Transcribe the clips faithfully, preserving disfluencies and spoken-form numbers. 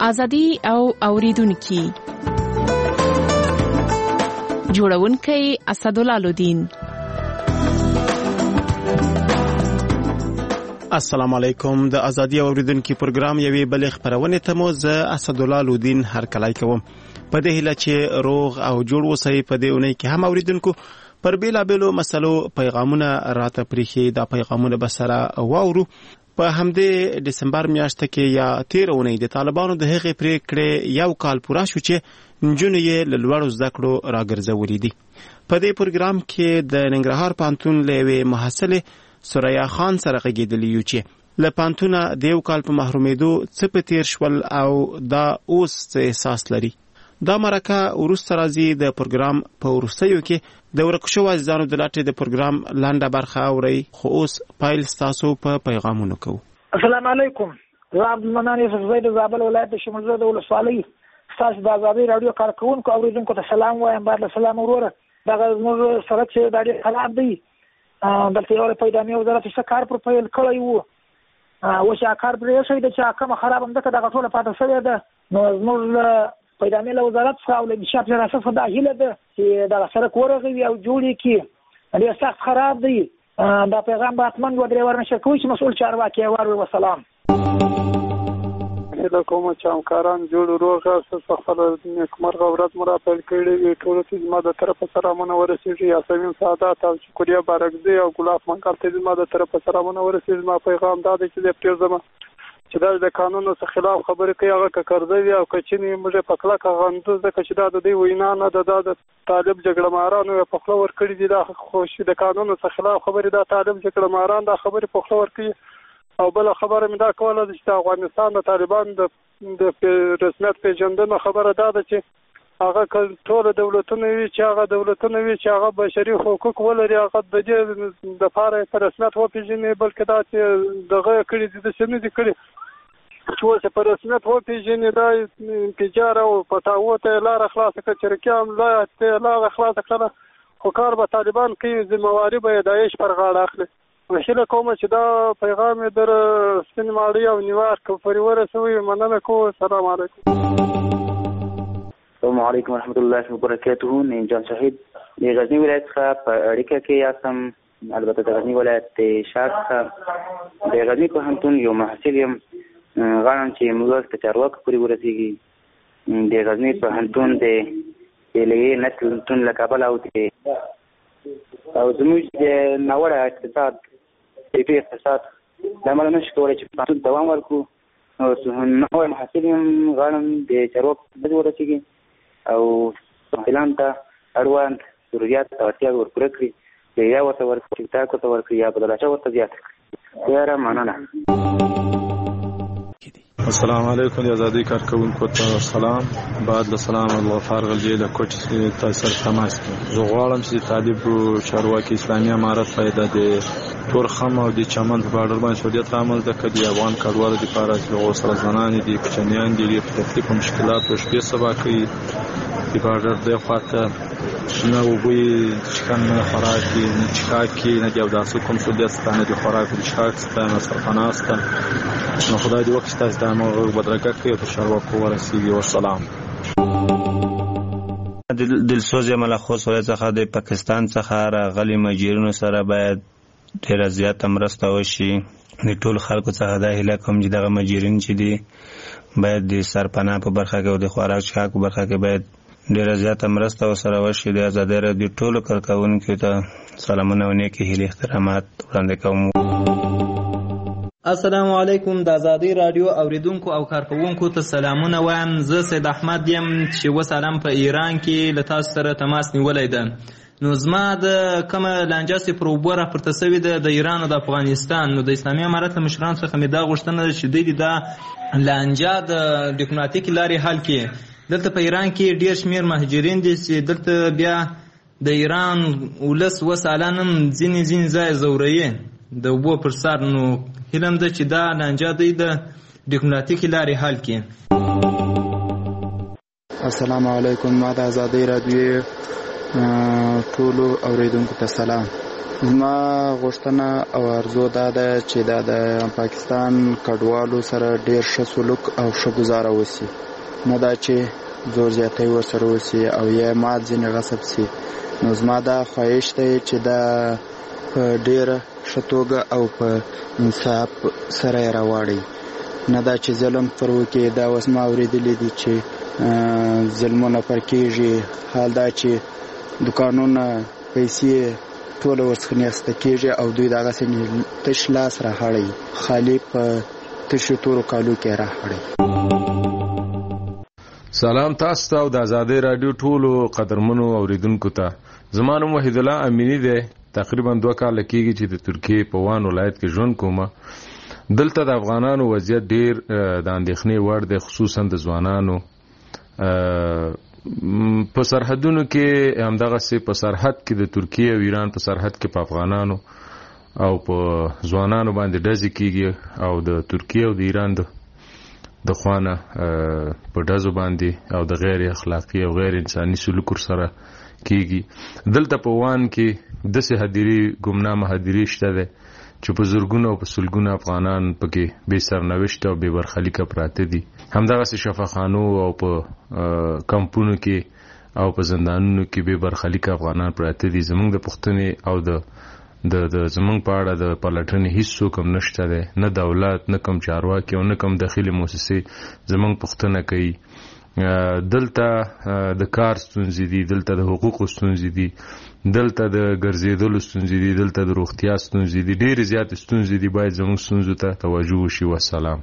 ازادي او اوریدونکو. جوړونکی اسدالله لودین. السلام علیکم. د ازادي اوریدونکو پروګرام یوې بلې خبرونه ته مو زه اسدالله لودین هر کله کوم. په دې هیله چې روغ او جوړ اوسئ. په دې اونۍ کې هم اوریدونکو پر بیلا بیلو مسلو پیغامونه راته پریخي. دا پیغامونه به سره واورو. په همدې دسمبر میاشت کې یا تیر اونۍ د طالبانو د هغې پریکړې یو کال پوره شو چې نجونې یې له لوړو زده کړو راګرځولې دي. په دې پروګرام کې د ننګرهار پوهنتون له یوې محصلې سوریا خان سره غږېدلي یو چې له پوهنتونه د یو کال په محرومېدو څه په تیر شول او دا اوس څه احساس لري. دا مرکه وروسته راځي. د پروګرام په وروستیو کې د ورک شوو عزیزانو د لاټې د پروګرام لنډه برخه اورئ. خو اوس پایل ستاسو په پیغامونو کوو. السلام علیکم. زه عبدالمنان یوسف زی د زابل ولایت د شمولزه د ولسوالۍ ستاسو د ازادۍ راډیو کارکوونکو اوریدونکو ته سلام وایم. باید له سلام وروره. دغه زموږ سړک چې دا ډېر خراب دی. دلته یو پیدامي وزارت څه کار پر پیل کړی وو. اوس هغه کار پرې ایښی دی چې کومه خراب همدلته دغه ټوله پاتې شوې ده. نو زموږ پیدامي له وزارت څخه او له انشاء ریاست څخه دا هیله ده چې دغه سړک ورغوي او جوړ یې کړي. ډېر سخت خراب دی. دا پیغام به حتما دوه درې ور نشر کوي چې مسؤل چارواکي یې واوري. وسلام. هیله کوم چې همکاران جوړ روغ اوسه. خپله نیکمرغه ورځ مو را پیل کړې وي. ټولو ته زما د طرفه سلامونه ورسېږي. یاسمین سعادت او شکریه بارکزی او ګلاب منقل ته زما د طرفه سلامونه ورسېږي. زما پیغام دا دی چې زه پرېږدم چې دا د قانونو څخه خلاف خبرې کوي. هغه که کرده وي او که چینې موږ په کلکه غندو، ځکه چې دا د دوی وینا نه ده. دا د طالب جګړه مارانو یې په خوله ورکړي دي. دا خو د قانونو څخه خلاف خبرې دا طالب جګړه ماران دا خبرې په خوله ورکوي. او بله خبره مې دا کوله چې د افغانستان د طالبان د رسمیت پیژندنه خبره دا ده چې هغه ټول دولتونه وي چې هغه دولتونه وي چې هغه بشري حقوق ولري، هغه د دې دپاره په رسمیت وپېژني. بلکې دا چې دغه کړي دي داسې نه دي کړي چې اوس په رسمیت وپېژني. دا انفجار او فتاوو ته یې لاره خلاصه کړه، چرکیان ته یې لاره خلاصه کړه. خو کار به طالبان کوي، ذمهواري به یې داعش پر غاړه اخلي. هیله کوم چې دا پیغام یې در سپین ماړی او نیویارک پورې ورسوي. مننه کوم. السلام علیکم. السلام علیکم ورحمۃ اللہ وبرکاتہ. نیم جان شهید د غزنی ولایت څخه په اړیکه کې یاستم. البته د غزنی ولایت د شار څخه د غزنی پوهنتون یو محصل یم. غواړم چې موږ ته چارواکو پورې ورسېږي. د غزنی پوهنتون د لیې نسلتون له کابل او او زموږ د ناوړه اقتصاد سیفي اقتصاد له امله نشو کولی چې پوهنتون دوام ورکړو. نوی محصل یم. غواړم د چارواکو پورې ورسېږي او محصلانو ته اړوند ضروريات او اړتیاوې ورپوره کړي. یا ورته ورکړي، ټکټاک ورته ورکړي، یا بدلاچه ورته زیاته کړي. یاره مننه. السلام علیکم. د ازادۍ کارکوونکو ته سلام. بعد له سلام الغفار غلجی د کوټ تاثیر تماس کې زه غواړم چې طالب چارواکي اسلامي امارت پیدا د تورخم او د چمن په بارډر باندې شدت رامنځته کړي. د افغان کډوالو لپاره چې غوسره زنانې دي، کوچنیان دي، د تکلیف او مشکلات او شپې سبا کوي. د بارډر د خواته نه وبوي چکن نه خوراکي نه چکاکي نه د اوداسو کوم سودیت ستانه د خوراک د شاک ستانه سرپناسته. نو خدای دې وکړي تاسو د موږ بدرګه کوي په چارواکو ورسېږي. والسلام. دلسوز ملخوص ولایت څخه د پاکستان څخه راغلي مهاجرینو سره باید ډېره زیاته مرسته وشي. د ټولو خلکو څخه دا هیله کوم چې دغه مهاجرین چې دي باید د سرپناه په برخه کې او د خوراک څښاک په برخه کې باید ډېره زیاته مرسته ورسره وشي. د ازادۍ راډیو ټولو کارکوونکو ته سلامونه او نیکې هیلې احترامات وړاندې کوم. السلام علیکم. د ازادۍ راډیو اوریدونکو او کارکوونکو ته سلامونه وایم. زه سید احمد یم چې اوس حالا په ایران کې له تاسو سره تماس نیولی ده. نو زما د کومه لانجه چې پر اوبو راپورته سوې ده د ایران او د افغانستان، نو د اسلامي امارت له مشرانو څخه مې دا غوښتنه ده چې دوی دا لانجه د ډیپلوماتیکې لارې حل کړي. دلته په ایران کې ډېر شمېر مهاجرین دي چې دلته بیا د ایران ولس اوس حالا هم ځینې ځینې ځای ځوروي د اوبو پر سر. نو هیله ده چې دا لانجه دوی د ډیپلوماتیکې لارې حل کړي. السلام علیکم. ما د ازادۍ راډیو ټولو اوریدونکو ته سلام. زما غوښتنه او ارزو دا ده چې دا د پاکستان کډوالو سره ډیر ښه سلوک او ښه ګزاره وسی، نه دا چې زور زیاتی ورسره وسی او یا مات ځینې غصب سي. نو زما دا خواهش دی چې دا په ډیره ښه توګه او په انصاف سره یې راواړئ، نه دا چې ظلم پر وکړي. دا اوس ما اورېدلي دي چې ظلمونه پر کېږي، حال دا چې دوکانونه پیسې ټوله ورڅخه نیسته کېږي او دوی دغسې تش لاس راهړئ، خالي په تشو تورو کالو کې راهړئ. سلام تاسو ته او د ازادۍ راډیو ټولو قدرمنو اوریدونکو ته. زما نوم وحید الله امینی دی. تقریبا دوه کاله کېږي چې د ترکیې په وان ولایت کې ژوند کوم. دلته د افغانانو وضعیت ډیر د اندېښنې وړ دی، خصوصا د ځوانانو. په سرحدونو کې همدغسې په سرحد کې د ترکیې او ایران په سرحد کې په افغانانو او په ځوانانو باندې ډزې کېږي او د ترکیې او د ایران د خوانه په ډزو باندې او د غیر اخلاقي او غیر انساني سلوک سره کېږي. دلته په وان کې داسې هدیرې ګمنامه هدیرې شته دی چې په زرګونو او په سلګونو افغانان پکې بې سرنوشته او بې برخلیکه پراته دي. همدغسې شفاخانو او په کمپونو کې او په زندانونو کې بې برخلیکه افغانان پراته دي. زموږ د پوښتنې او د د زموږ په اړه د پلټنې هیڅ څوک هم نشته دی، نه دولت، نه کوم چارواکي او نه کوم داخلي موسسې زموږ پوښتنه کوي. دلته د کار ستونزې دي، دلته د حقوقو ستونزې دي، دلته د ګرځېدلو ستونزې دي، دلته د روغتیا ستونزې دي، ډېرې زیاتې ستونزې دي. باید زموږ ستونزو ته توجه وشي. والسلام.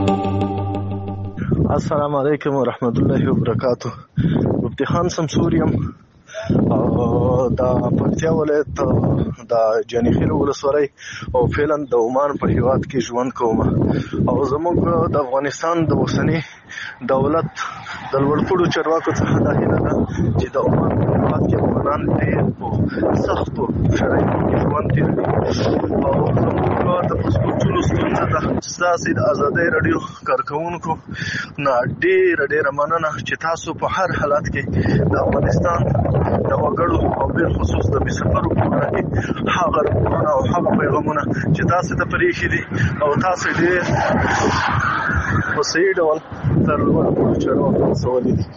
السلام علیکم ورحمت الله وبرکاتو. مفتی خان سمسور یم او د پکتیا ولایت د جانخیل ولسوالۍ او فعلا د عمان په هیواد کې ژوند کوم. او زموږ د افغانستان د اوسني دولت د لوړپوړو چارواکو څخه دا هیله ده چې د عمان په هیواد کې افغانان ډېر په سختو شرایطو کې ژوند تېروي او زموږ د پاسپورټونو ستونزه ده. ستاسې د ازادۍ راډیو کارکوونکو نه ډېره ډېره مننه چې تاسو په هر حالت کې د افغانستان د وګړو او بالخصوص د مسافرو په اړه کې هغه راپورونه او هغه پیغامونه چې تاسو ته پرېښي دي او تاسو ډېر په صحیح ډول تر لوړپوړو چارواکو رسولي دي.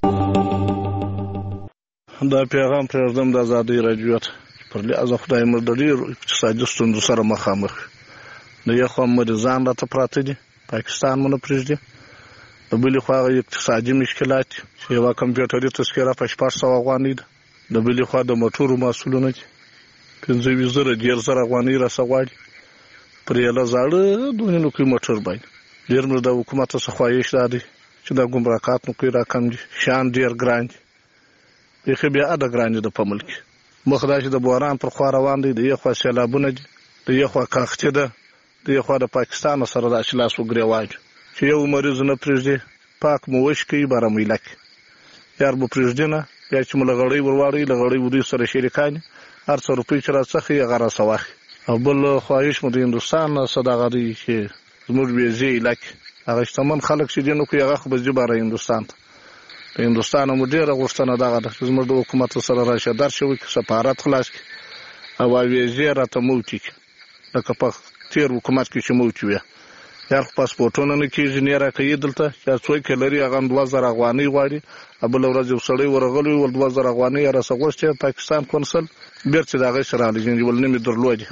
دا پیغام پرېږدم د ازادۍ راډیو ته پر لحاظه خدای مو د ډېرو اقتصادي ستونزو سره مخامخ. د یو خوا مریضان راته پراته دي، پاکستان مو نه پرېږدي. د بلې خوا هغه اقتصادي مشکلات دي چې یوه کمپیوټري تذکره په شپږ سوه افغانۍ ده. د بلې خوا د موټرو محصولونه دي پنځه ویشت زره ډېر زره افغانۍ راڅه غواړي پر یوه زاړه دونې نوکۍ موټر باندې. ډېر مو د حکومت څخه خواهش دا دی چې دا ګمرکات نوکۍ راکم دي، شیان ډېر ګران دي، بیخي بې حده ګران دي د په ملک کې. مخ دا چې د بحران پر خوا روان دی، د یو خوا سیلابونه دي، د یو خوا کاختې ده، د یو خوا د پاکستان سره داسې لاس وګرېوان چې یو مریض نه پرېږدي، پاک مو وش کوي بارمویله کې. یار به پرېږدي نه، یا چې مو له غړۍ ور واړوي، له غړۍ به دوی سره شریکان دي، هر څه روپۍ چې راڅخي هغه راڅه واخلي. او بل خواهش مو د هندوستان نه څه دغه دی چې زموږ ویزې علاقې هغه شتمن خلک چې دي نو کوي هغه خو به ځي باره هندوستان ته. د هندوستان مو ډېره غوښتنه دغه ده چې زموږ د حکومت سره راشه درشه وکړي، سفارت خلاص کړي او ویزې راته موچي کړي لکه په تېر حکومت کې چې موچي وي. یار خو پاسپورټونه نه کېږي، نه یې راکوي دلته. یا څوک یې لري هغه هم دوه زره افغانۍ غواړي. بله ورځ یو سړی ورغلی ول دوه زره افغانۍ یې راڅه غوښتې، پاکستان کونسل بېرته د هغې سره رالیږي ول نه مې درلودې.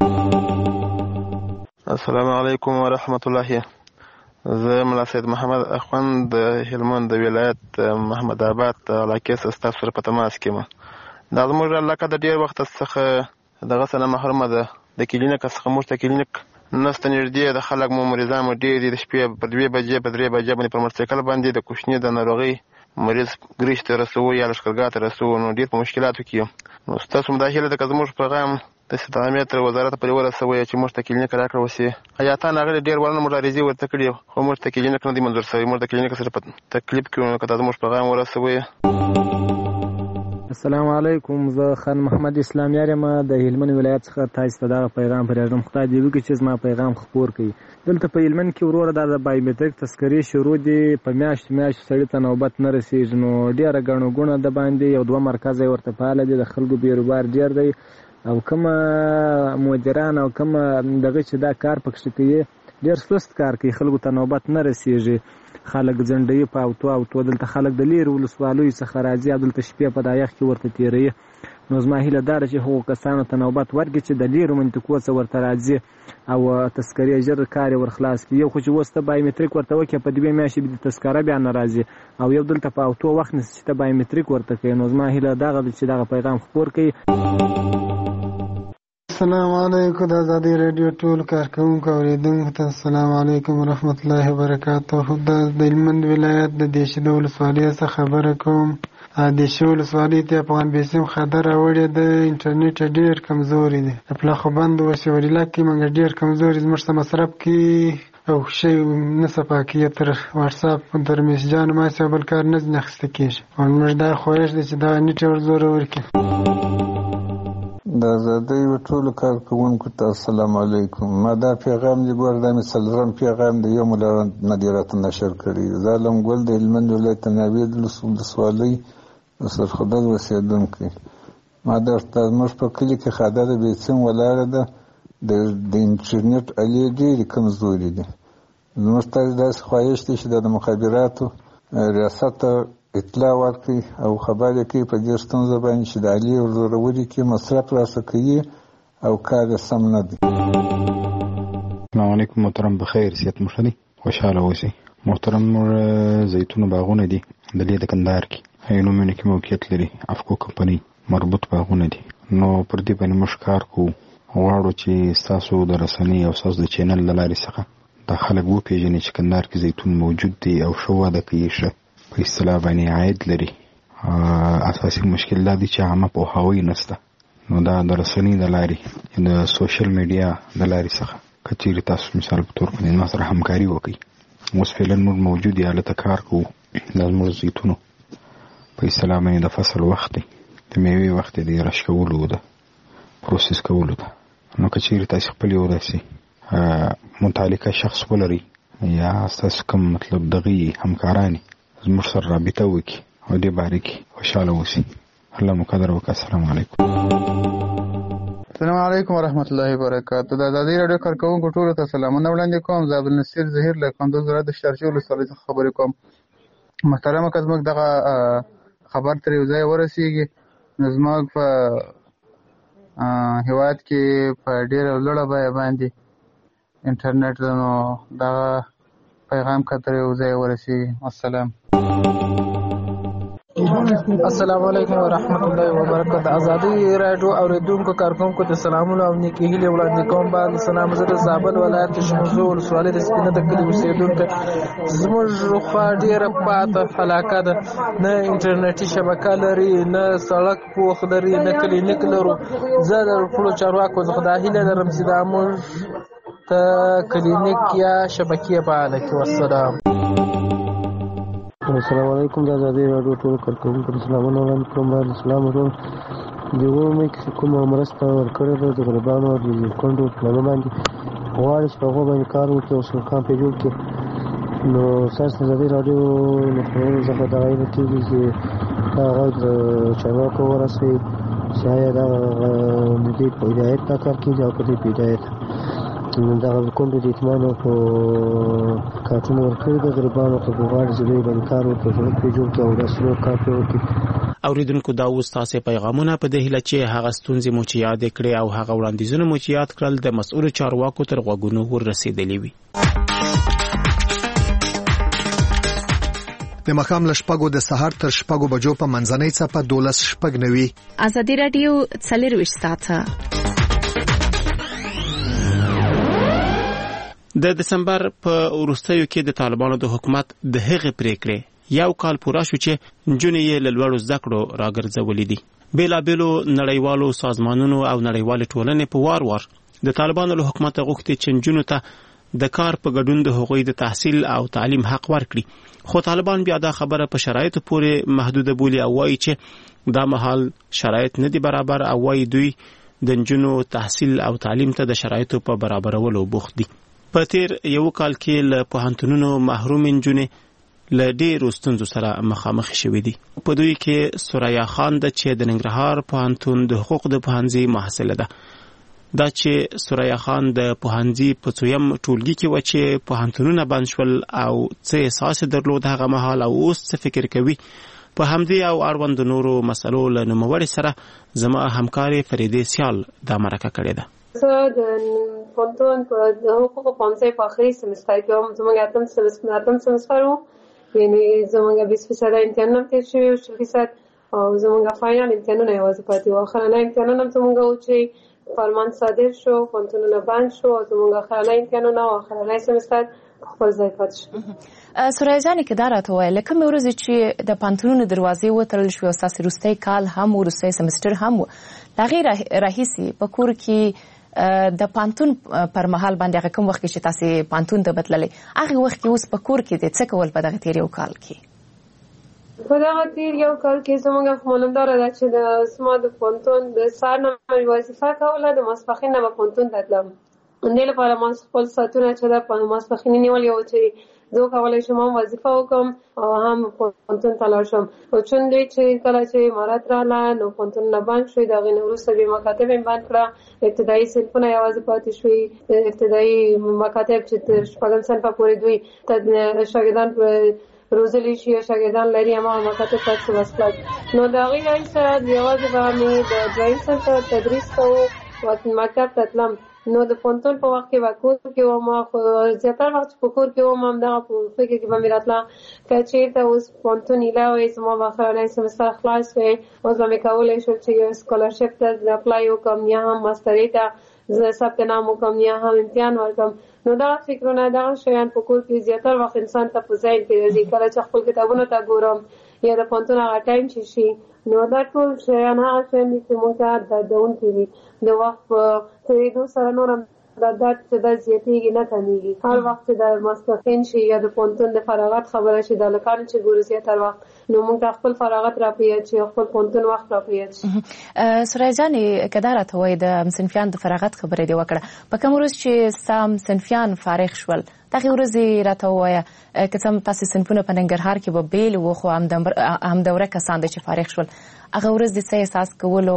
السلام علیکم ورحمت الله. زه ملا سید محمد اخوند د هلمند د ولایت محمد آباد علاقې څخه ستاسو سره په تماس کې یم. دا زموږ علاقه د ډېر وخت څخه دغه څه نه محرومه ده. د کلینیک څخه موږ ته کلینیک نسته نږدې، د خلک مو مریضان مو ډېر دي. د شپې په دوې بجې په درې بجې باندې پر موټرسایکل باندې د کوچني د ناروغۍ مریض ګریش ته رسوو یا لښکرګاه ته رسوو، نو ډېر په مشکلاتو کې یم. نو ستاسو مداخله ده که زموږ پیغام د استدامې تر وزارت پورې ورسوئ چې موږ ته کلینیک راکړه وسي. حیاتان هغه ډېر وړاندې موږ عریضې ورته کړي خو موږ ته کلینیک نه دی منظور شوی. موږ د کلینیک سره په تکلیف کې یو، که دا زموږ پیغام ورسوئ. السلام علیکم. زه خان محمد اسلام یار یم د هلمند ولایت څخه. تاسو ته دغه پیغام پرېږدم، خدای دې وکړي چې زما پیغام خپور کړي. دلته په هلمند کې وروره دا د بایومټریک تذکرې شروع دي، په میاشتو میاشتو سړي ته نوبت نه رسېږي. نو ډېره ګڼه ګوڼه د باندې یو دوه مرکزه یې ورته فعاله دي، د خلکو بیروبار ډېر دی او کومه مدیران او کومه دغه چې دا کار پکې کوي ډېر سست کار کوي، خلکو ته نوبت نه رسیږي، خلک ځنډوي په اوتو اوتو، دلته خلک د لیرې ولسوالیو څخه راځي او دلته شپې په دا یخ کې ورته تېروي. نو زما هیله دا ده چې هغو کسانو ته نوبت ورکړي چې د لیرو منطقو څخه ورته راځي او تذکرې ژر کار یې ورخلاص کړي. یو خو چې اوس ته بایومټریک ورته وکړې په دوې میاشتې به د تذکره بیا نه راځي، او یو دلته په اوتو وخت نیسي چې ته بایومټریک ورته کوې. نو زما هیله دغه ده چې دغه پیغام خپور کړي. السلام علیکم د ازادي رادیو ټول کارکوونکو اوریدونکو ته السلام علیکم ورحمت الله وبرکاته. د هلمند ولایت د دیشې د ولسوالۍ څخه خبره کوم. د دیشې ولسوالۍ ته افغان بیسیم خطر راوړی د انټرنیټ ډېر کمزوري دی. د پلاخوبند وسې ولیلا کې موږ ډېر کمزوري زموږ څه مصرف کې او شی نه صفا کېږي، تر واټساپ تر میسجانو ماسې او بل کار نه ځینې اخیسته کېږي. او زموږ دا خواهش دی چې دا نیټ ور زوره ورکړي. د ازادۍ ټولو کارکوونکو ته السلام علیکم. ما دا پیغام دی ګور دا مې څلورم پیغام دی، یو مو نه دی راته نشر کړی. زه علم ګل د هلمند ولایت ناوید ولسوالۍ د سرخودل اوسېدونکی. ما درته زموږ په کلي کې خاده د بیسیم ولاړه ده، د انټرنیټ الې ډېرې کمزوري دي. زموږ ته داسې خواهش دی چې د مخابراتو ریاست اطلاع ورکړي او خبر یې کوي په دې ستونزه باندې چې د الې ورزورولي کې مصرف راسه کوي او کار یې سم نه دی. السلام علیکم محترم، بخیر صحت مو ښه دی، خوشحاله اوسئ. محترم موږ زیتونو باغونه دي د دې د کندهار کې عینومېنه کې موقعیت لري، افکو کمپنۍ مربوط باغونه دي. نو پر دې باندې موږ کار کوو، غواړو چې ستاسو د رسنۍ او ستاسو د چینل له لارې څخه دا خلک وپېژني چې کندهار کې زیتون موجود دی او ښه وده کوي، ښه په اصطلاح باندې عاید لري. اساسي مشکل دا دی چې عامه پوهاوی نشته. نو دا د رسنۍ د لارې د سوشل میډیا د لارې څخه که چیرې تاسو مثال په تور باندې ما سره همکاري وکړئ. اوس فعلا موږ موجود یې هلته کار کوو. دا زموږ زیتونو په اصطلاح باندې د فصل وخت دی، د میوې وخت دی، د رش کولو ده، پروسس کولو ده. نو که چیرې تاسو خپل یو داسې متعلقه شخص ولرئ یا ستاسو کوم مطلب دغه همکارانی زموږ سره رابطه وکړي او دې باره کې خوشحاله اوسئ. الله مو قدر وکړه. السلام علیکم. السلام علیکم ورحمت الله وبرکاته. د ازادي رادیو کارکوونکو ټولو ته سلامونه وړاندې کوم. زه عبدالنصیر ظهیر له کندوز ولایت د شارجې ولسوالۍ څخه خبرې کوم. محترمه که زموږ دغه خبر تر یو ځای ورسېږي نو زموږ په هېواد کې په ډېره لوړه بیه باندې انټرنیټ ده، نو دغه پیغام که تر یو ځای ورسېږي. السلام السلام علیکم ورحمت الله وبرکاته. ازادي رادیو اوریدونکو کارکوونکو ته سلامونه او نیکې هیلې وړاندې کوم. باندې سلام زه د زابل ولایت د شمزو ولسوالۍ د سپینه د کلي اوسېدونکی. زموږ خوا ډېره پاته علاقه ده، نه انټرنیټي شبکه لري، نه سړک پوخ لري، نه کلینیک لرو. زه د ټولو چارواکو څخه دا هیله لرم چې دا موږ ته کلینیک یا شبکې فعاله کړي. والسلام. السلام علیکم. د ازادي رادیو ټول کارکوونکو ته سلامونه وړاندې کوم. باید اسلام وروم د اومې کې کومه مرسته ورکړې ده د غریبانو او د کونډو پلانو باندې غواړي چې په هغو باندې کار وکړي او سرکان پرې جوړ کړي. نو ستاسو د ازادي رادیو له خبرونو څخه دغه هیله کېږي چې دا غږ د چارواکو ورسوي چې آیا دغه د دې په هدایت دا کار کېږي او که دوی په هدایت دغه کونډو د یتیمانو په کارټونه ورکړي د غریبانو ته غواړي چې دوی باندې کار وکړي، سړک پرې جوړ کړي او داسې نور کار پرې وکړي. اوریدونکو دا اوس تاسې پیغامونه په دې هیله چې هغه ستونزې مو چې یادې کړې او هغه وړاندیزونه مو چې یاد کړل د مسؤلو چارواکو تر غوږونو ورسېدلي وي. د ماښام له شپږو د سهار تر شپږو بجو په منځنۍ څپه دولس شپږ نوي. ازادي رادیو څلرویشت ساعته. د دسمبر په وروستیو کې د طالبانو د حکومت د هغې پریکړې یو کال پوره شو چې نجونې یې له لوړو زده کړو راګرځولې دي. بېلابېلو نړیوالو سازمانونو او نړیوالې ټولنې په وار وار د طالبانو له حکومته غوښتي چې نجونو ته د کار په ګډون د هغوی د تحصیل او تعلیم حق ورکړي. خو طالبان بیا دا خبره په شرایطو پورې محدوده بولي او وایي چې دا مهال شرایط نه دي برابر او وایي دوی د نجونو تحصیل او تعلیم ته د شرایطو په برابرولو بوخت دي. په تیر یو کال کې له پوهنتونونو محروم نجونې له ډېرو ستونزو سره مخامخ شوي دي. په دوی کې سوریا خان د چې د ننګرهار پوهنتون د حقوق د پوهنځي محصله ده. دا چې سوریا خان د پوهنځي په څویم ټولګي کې و چې پوهنتونونه بند شول او څه احساس درلود هغه مهال او اوس څه فکر کوي، په همدې او اړوند نورو مسلو له نوموړي سره زما همکارې فریدې سیال دا مرکه کړې ده. زه د پوهنتون په د حقوقو پوهنځي په آخري سمستر کې وم. زموږ اتم سمستر اتم سمستر و، یعنې زموږ بیست فیصده امتحانونه تېر شوي وو، شل فیصد، او زموږ فاینل امتحانونه یوازې پاتې وو. آخرنی امتحانونه هم زموږ وو چې فرمان صادر شو، پوهنتونونه بند شو او زموږ آخرنی امتحانونه او آخرنی سمستر په خپل ځای پاتې شو. سوریا جانې که دا راته ووایه، له کومې ورځې چې د پوهنتونونو دروازې وتړل شوې او ستاسې وروستی کال هم و، وروستی سمستر هم و، له هغې راهیسې په کور کې د پوهنتون پر مهال باندې هغه کوم وخت کې چې تاسې پوهنتون ته بتللی، هغې وخت کې اوس په کور کې د څه کول په دغه تېر یو کال کې؟ په دغه تېر یو کال کې زموږ معلومداره ده چې د زما د پوهنتون د سهار نه مې وظیفه کوله، د ماسپښین نه به پوهنتون ته تلم. دې لپاره ما خپل ساعتونه چې ده په ماسپښین نیولي وو چې زه وکولی شم هم وظیفه وکړم او هم پوهنتون ته لاړ شم. خو چون دی چې کله چې امارت راغله نو پوهنتونونه بند شوي، د هغې نه وروسته بیا مکاتب یې بند کړه، ابتدایي صنفونه یوازې پاتې شوي، ابتدایي مکاتب چې تر شپږم صنفه پورې دوی شاګردان روزلی شي او شاګردان لري، هماغه مکاتب پاتې بس کړل. نو د هغې راهیسه یوازې به مې د دویم صنف تدریس کوو او مکتب ته تلم. نو د پوهنتون په وخت کې به کور کې وم، خو زیاتره وخت چې په کور کې وم همدغه په فکر کې به مې راتله که چېرته اوس پوهنتون ایله وی، زما به آخرنی سمستر خلاص وی، اوس به مې کولی شول چې یو سکالرشپ ته اپلای وکړم یا هم ماسترۍ ته زه ثبت نام وکړم یا هم امتحان ورکړم. نو دغه فکرونه دغه شیان په کور کې زیاتره وخت انسان ته په ذهن کې راځي. کله چې خپل کتابونو ته ګورم یا د پوهنتون هغه ټایم چې شي، نو دا ټول شیان هغه شیان دي چې موږ ته دردونکي دي. د وخت په تېرېدو سره نور هم دا درد چې دا زیاتېږي نه کمېږي. هر وخت چې د ماسپښین شي یا د پوهنتون د فراغت خبره شي، د هلکانو چې ګورو زیاتره وخت، نو موږ ته خپل فراغت را په یاد شي، خپل پوهنتون وخت را په یاد شي. سوریا جانې که دا راته وایي د صنفیان د فراغت خبره دې وکړه، په کوم ورځ چې ستا صنفیان فارغ شول دغې ورځې راته ووایه که څه هم تاسې صنفونه په ننګرهار کې به بېل وو، خو همدوره کسان دي چې فارغ شول، هغه ورځ دې څه احساس کولو،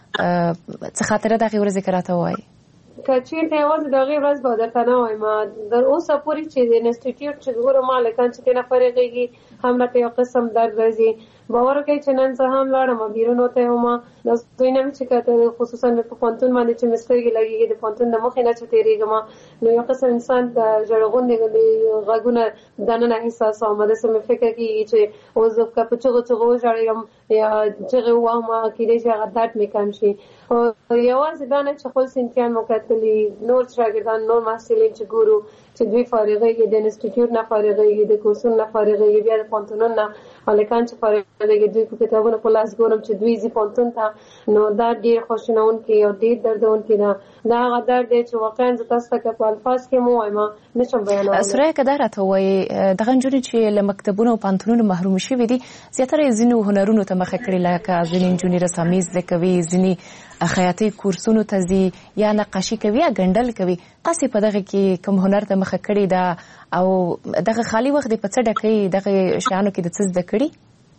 څه خاطره د هغې ورځې که راته ووایي؟ که چېرته یوازې د هغې ورځ به درته نه وایم، در اوسه پورې چې د انسټیټیوټ چې ګورم هلکان چې ترېنه فارغېږي هم راته یو قسم درد راځي. باور وکړئ چې نن زه هم لاړم بیرونو ته وم، دا دوی نه مې چې کته خصوصا مې په پوهنتون باندې چې مې سترګې لګېږي، د پوهنتون د مخې نه چې تېرېږم، نو یو قسم انسان د ژړ غوندې غږونه دننه احساسوم. داسې مې فکر کېږي چې اوس زه که په چغو چغو وژاړم یا چغې وواهم، کېدای شي هغه درد مې کم شي. یوازې دا نه چې خپل صنفیان مو کتلي، نور شاګردان، نور محصلین چې ګورو چې دوی فارغېږي، د انسټیټیوټ نه فارغېږي، د کورسونو نه فارغېږي، بیا د پوهنتونونو نه هلکان چې فارغېږي، دوی په کتابونو په لاس ګورم چې دوی ځي پوهنتون ته، نو دا ډېر خواشینونکی او ډېر دردونکی ده. دا هغه درد دی چې واقعا زه تاسو ته که په الفاظ کې مو ووایم نشم بیانولی. سوریا که دا راته ووایي دغه نجونې چې له مکتبونو او پوهنتونونو محروم شوي دي، زیاتره یې ځینو هنرونو ته مخه کړې، لکه ځینې نجونې رسامي زده کوي، ځینې خیاطۍ کورسونو ته ځي یا نقاشي کوي یا ګنډل کوي. تاسې په دغه کې کوم هنر ته مخه کړې ده او دغه خالي وخت دې په څه ډکوي؟ دغه شیانو کې د څه زده کړي؟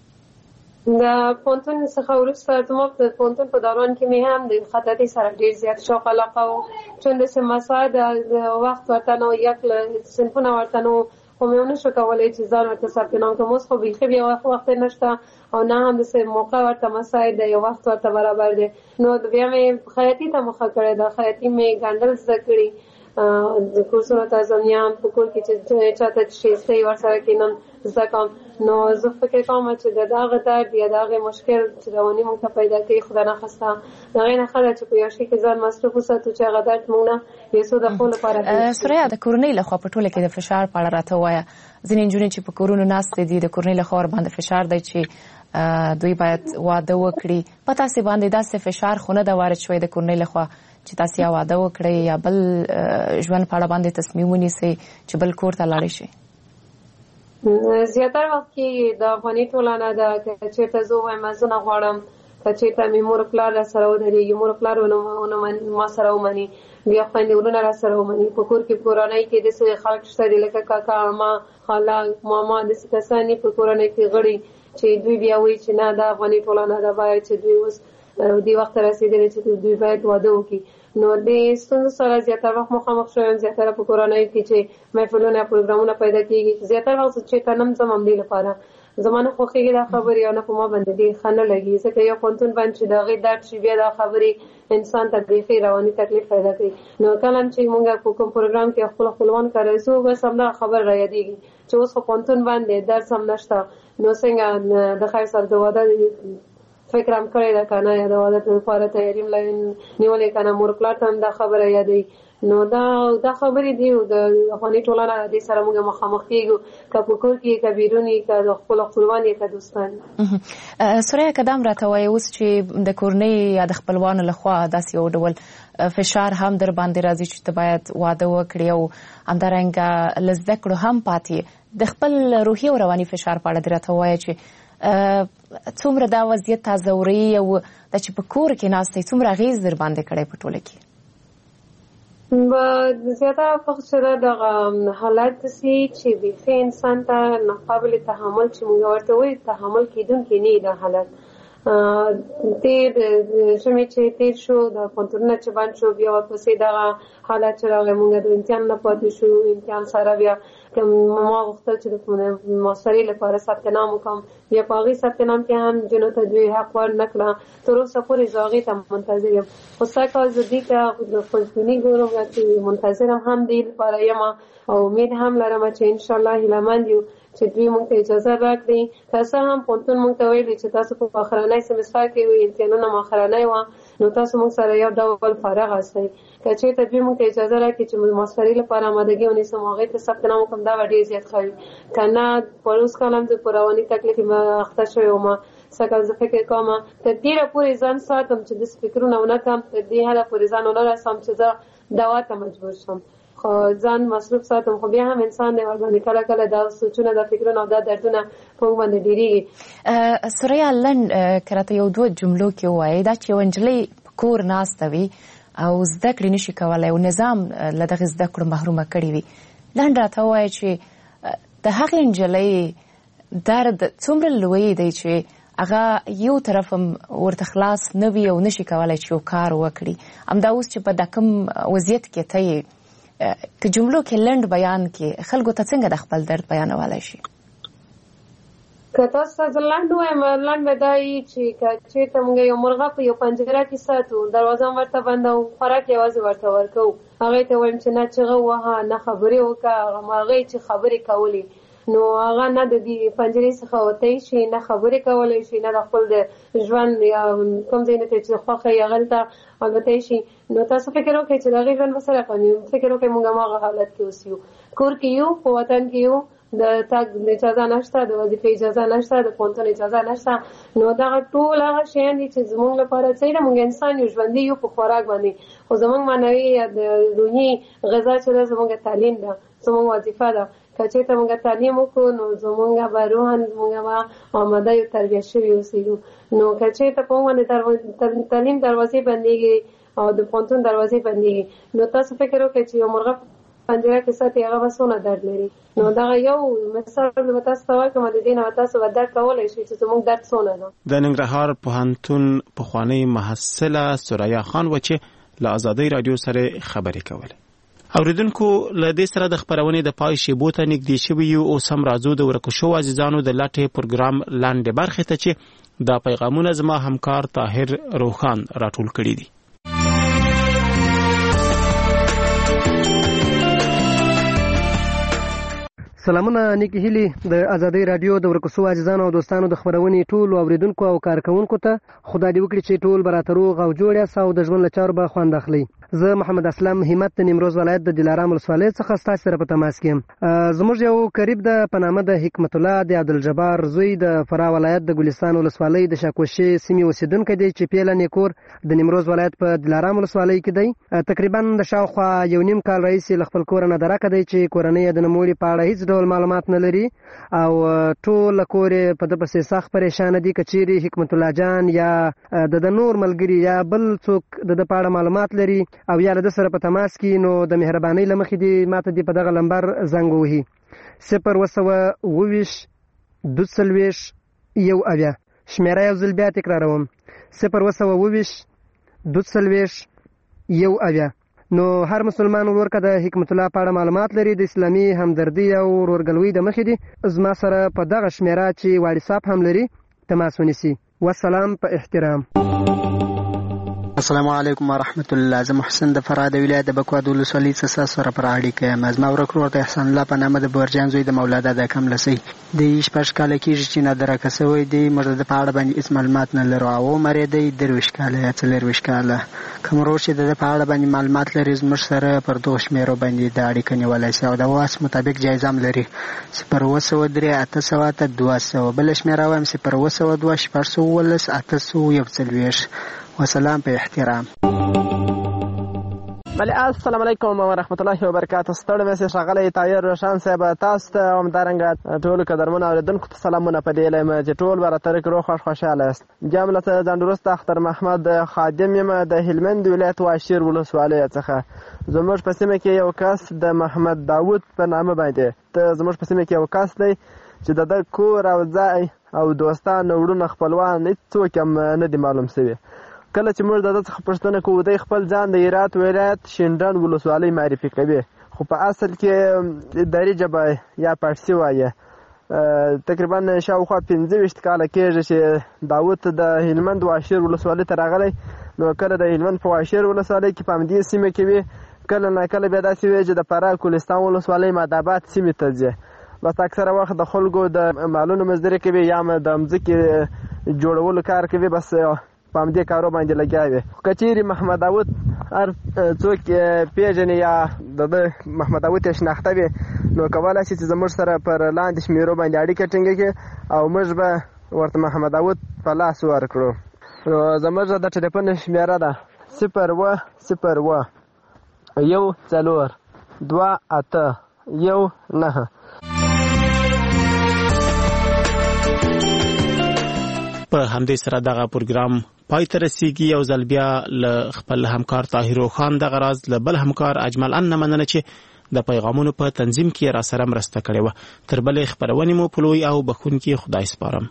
د پوهنتون څخه وروسته زما د پوهنتون په دوران کې مې هم د خطاطۍ سره ډېر زیات شوق علاقه و، چون داسې مساعد د وخت ورته نه و، یک صنفونه ورته نه و، خو مې ونه شو کولی چې ځان ورته ثبت نام کړم. اوس خو بیخي بیا وخت نشته او نه هم داسې موقع ورته مساعد دی، یو وخت ورته برابر دی. نو بیا مې خیاطي ته مخه کړې ده، خیاطي مې ګنډل زده کړي، کورسونو ته ځم یا هم په کور کې چې چاته چې صحیح ورسره کښېنم زده کوم. نو زه فکر کوم چې د دغه درد یا د هغې مشکل چې رواني موږ ته پیدا کوي، خدای نخواسته د هغې نه ښه ده چې په یو شي کې ځان مصروف وساتو چې هغه درد موږ نه یو څو دقیقو لپاره. سوریا د کورنۍ لخوا په ټوله کې د فشار په اړه راته ووایه. ځینې نجونې چې په کورونو ناستې دي، د کورنۍ لخوا ورباندې فشار دی چې دوی باید واده وکړي. په تاسې باندې داسې فشار خو نه ده وارد شوی د کورنۍ لخوا چې تاسې یا واده وکړئ یا بل ژوند په اړه باندې تصمیم ونیسئ چې بل کور ته لاړې شئ؟ زیاتره وخت کې د افغاني ټولنه ده، که چېرته زه ووایم زه نه غواړم، که چېرته مې مور پلار را سره ودرېږي، مور پلار ما سره ومني، بیا خویندې ورونه راسره ومني. په کور کې کورنۍ کې داسې خلک شته دي لکه کاکا عمه خاله ماما داسې کسان دي په کورنۍ کې غړي چې دوی بیا وایي چې نه دا افغاني ټولنه ده باید چې دوی اوس دې وخت رسېدلي چې دوی باید واده وکړي. نو د ستونزو سره زیاتره وخت مخامخ شوم زیاتره په کورنۍ کې چې محفلونه پروګرامونه پیدا کېږي زیاتره وخت چې کنم زم هم دې لپاره زمانه خوښېږي دا خبرې او نه په ما باندې ډېر ښه نه لګي ځکه یو پوهنتون باندې چې د هغې درد شي بیا دا خبرې انسان ته بیخي رواني تکلیف پیدا کوي. نو کله چې موږ په کوم پروګرام کې خپل خپلوان کاروو بس همدغه خبر را یادېږي چې اوس په پوهنتون باندې درس هم نشته نو څنګه د خیر سره د واده فکر هم کړی ده که نه یا د واده لپاره تیاري هم نیولې که نه مور پلار ته هم دا خبره یادوي. نو دا دا خبرې دي د افغاني ټولنه دې سره موږ مخامخ کېږو که په کور کې که بیرون یې که د خپلو خپلوان یې که دوستان. سوریا که دا هم راته وایي اوس چې د کورنۍ یا د خپلوانو لخوا داسې یو ډول فشار هم در باندې راځي چې ته باید واده وکړې او همدارنګه له زده کړو هم پاتې د خپل روحي او رواني فشار په اړه دې راته ووایه چې څومره دا وضعیت تازوري او دا چې په کور کې ناست دی څومره اغېز در باندې کړی په ټوله کې؟ زیاتره وخت چې دغه حالت داسې چې بیخي انسان ته ناقابل تحمل چې موږ ورته وایو تحمل کېدونکی نه وي دا حالت. تېر ژمی چې تېر شو د پوهنتونونه چې بند شو بیا ورپسې دغه حالت چې راغی موږ د امتحان نه پاتې شو امتحان سره بیا که ما غوښتل چې د ماسترۍ لپاره ثبت نام وکړم بیا په هغې ثبت نام کې هم جنو ته دوی حق ور نه کړه تر اوسه پورې زه هغې ته منتظر یم خو سږ کال زه دې ته خوشبیني ګورم چې منتظر هم دې لپاره یم او امید هم لرم چې انشاءالله هیلهمند یو چې دوی موږ ته اجازه راکړي که څه هم پوهنتون موږ ته ویلي چې تاسو په آخرنی سمستر کې وي امتحانونه مو آخرنی وه نو تاسو موږ سره یو ډول فارغ هستئ که چېرته دوی موږ ته اجازه راکړي چې ماسترۍ لپاره امادګي ونیسم هغې ته ثبت نام وکړم دا به ډېر زیات ښه وي که نه په اوس کال هم زه په رواني تکلیف اخته شوې وم سږ زه فکر کوم تر ډېره پورې ځان ساتم چې داسې فکرونه ونه کړم تر دې حده پورې ځان ونه رسم چې زه دوا ته مجبور شم خو ځان مصروف ساتم خو بیا هم انسان دی ورباندې کله کله دا سوچونه دا فکرونه او دا دردونه په موږ باندې ډېرېږي. سوریا لنډ که راته یو دوه جملو کې ووایې دا چې یوه نجلۍ په کور ناسته وي او زده کړې نشي کولی او نظام له دغې زده کړو محرومه کړې وي لنډ راته ووایه چې د هغې نجلۍ درد څومره لوی دی چې هغه یو طرف هم ورته خلاص نه وي او نشي کولی چې یو کار وکړي همدا اوس چې په دا کوم وضعیت کې ته یې که جملو کې لنډ بیان کې خلکو ته څنګه د خپل درد بیانولی شي؟ که تاسو ته زه لنډ ووایم لنډ به دا وي چې که چېرته موږ یو مرغه په یو پنجره کې ساتو دروازه هم ورته بنده وو خوراک یوازې ورته ورکوو هغې ته وایم چې نه چغه ووهه نه خبرې وکړه هغې چې خبرې کولې نو هغه نه د دې پنجرې څخه وتی شي نه خبرې کولی شي نه د خپل د ژوند یا کوم ځای نه ته چې خوښه یې هغلته الوتی شي نو تاسو فکر وکړئ چې د هغې ژوند به څه رقم وي فکر وکړئ موږ هماغه حالت کې اوس یو کور کې یو په وطن کې یو د تګ اجازه نشته د وظیفې اجازه نشته د پوهنتون اجازه نشته نو دغه ټول هغه شیان دي چې زموږ لپاره څه ده موږ انسان یو ژوندي یو په خوراک باندې خو زموږ معنوي یا د روحي غذا چې ده زموږ تعلیم ده زموږ وظیفه ده که چېرته موږ تعلیم وکړو نو زموږ به روحاً موږ به آماده یو تربیه شوي اوسېږو نو که چېرته په موږ باندې تعلیم دروازې بندېږي او د پوهنتون دروازې بندېږي نو تاسو فکر وکړئ چې یو مرغه پنجره کې ساتي هغه به څونه درد لري نو دغه یو مثال به تاسو ته ورکړم د دې نه به تاسو به درک کولی شئ چې زموږ درد څونه ده. د ننګرهار پوهنتون پخوانۍ محصله سوریا خان وه چې له ازادۍ راډیو سره خبرې کولې. اوریدونکو له دې سره د خپرونې د پای شیبو ته نږدې شوي یو اوس هم راځو د ورکو شوو عزیزانو د لټې پروګرام لاندې برخې ته چې دا پیغامونه زما همکار طاهر روخان راټول کړي دي. سلامونه نیکی هیلي د ازادۍ راډیو د ورکو شوو عزیزانو او دوستانو د خپرونې ټولو اوریدونکو او کارکوونکو ته خدای دې وکړي چې ټول به راته روغ او جوړ یاست او د ژوند له چارو به خوند اخلئ. زه محمد اسلام همت د نیمروز ولایت د دلارام ولسوالۍ څخه ستاسو سره په تماس کې یم. زموږ یو قریب د په نامه د حکمت الله د عبدالجبار زوی د فراه ولایت د ګلستان ولسوالۍ د شاکوشي سیمې اوسېدونکی دی چې پیله نیکور د نیمروز ولایت په دلارام ولسوالۍ کې دی. تقریبا د شاوخوا یو نیم کال راهیسې له خپل کوره نه درکه دی چې کورنۍ یې د نوموړي په اړه هېڅ ډول ډول معلومات نه لري او ټول کور په د پسې سخت پریشان دي. کچيري حکمت الله جان یا د د نور ملګری یا بل څوک د د پاړه معلومات لري او یا د سره په تماس کې نو د مهرباني لمخې دي ماته دی په دغه لمبر زنګ وهي صفر وسوه اوويش دوسلويش یو اویا. شمیره یو ځل بیا تکراروم صفر وسوه اوويش دوسلويش یو اویا. نو هر مسلمان ورکه د حکمت الله پاړه معلومات لري د اسلامي همدردي او ورورګلوي د مخې دي زما سره په دغه شمیره چې واتساپ هم لري تماس ونیسي. والسلام په احترام. السلام علیکم ورحمت الله. زه محسن د فراه د ولایت د بکواد ولسوالۍ څخه سره پر اړیکه یم. زما ورک ورور ته احسان الله په نامه د بورجان زوی د مولادا د کم لسی د شپږ کاله کېږي چې نادره کسوی دی موږ د پاړه باندې هیڅ معلومات نه لرو او عمر یې دی درویشت کاله یا څلرویشت کاله. کوم ورور چې د پاړه باندې معلومات لري زموږ سره پر دغه شمیرو باندې د اړیکه نیولی شي او د واس مطابق جایزه هم لري صفر اووه سوه درې اته سوه اته دوه سوه. بله شمیره وایم صفر اووه سوه دوه شپږ سوه اوولس اته سوه یو څلوېښت. وسلام په احترام. بله السلام علیکم ورحمت الله وبرکاته. ستړی مې ښاغلی طاهر روشن صاحب تاسو ته همدارنګه ټولو قدرمنو اورېدونکو ته سلامونه په دې یم چې ټول به راته روغ خوښ خوشحاله یاست. جام له ځان درسته اختر محمد خادم یم د هلمند ولایت واشیر ولسوالۍ څخه. زموږ په سیمه کې یو کس د محمد داود په نامه باندې ته زموږ په سیمه کې یو کس دی چې د ده کور او ځای او دوستان وروڼه خپلوان هېڅوک هم نه دي معلوم شوي. کله چې موږ د ده څخه پوښتنه کوو دی خپل ځان د هرات ولایت شینډنډ ولسوالۍ معرفي کوي خو په اصل کې دري ژبه یا پارسي وایي. تقریبا شاوخوا پنځه ویشت کاله کېږي چې داود د هلمند واشیر ولسوالۍ ته راغلی. نو کله د هلمند په واشیر ولسوالۍ کې په همدې سیمه کې وي کله نه کله بیا داسې وي چې د فراه کولستان ولسوالۍ ماداباد سیمې ته ځي. بس اکثره وخت د خلکو د مالونو مزدوري کوي یا د مځکې جوړولو کار کوي بس په همدې کارو باندې لګیا وي. که چیرې محمد داود هر څوک پیژني یا د ده محمد داود یې شناخته وي نو کولی شي چې زموږ سره پر لاندې شمیرو باندې اړیکه ټینګه کړي او موږ به ورته محمد داود په لاس ورکړو. نو زموږ د ټلیفون شمیره ده صفر اووه صفر اووه یو څلور دوه اته یو نهه. په همدې سره دغه پروګرام پای ته رسیږي. یو ځل بیا له خپل همکار طاهر خان دغه راز له بل همکار اجمل ان مننه چې د پیغامونو په تنظیم کې را سره مرسته کړې وه. تر بلې خپرونې مو په لوی او بخښونکي خدای سپارم.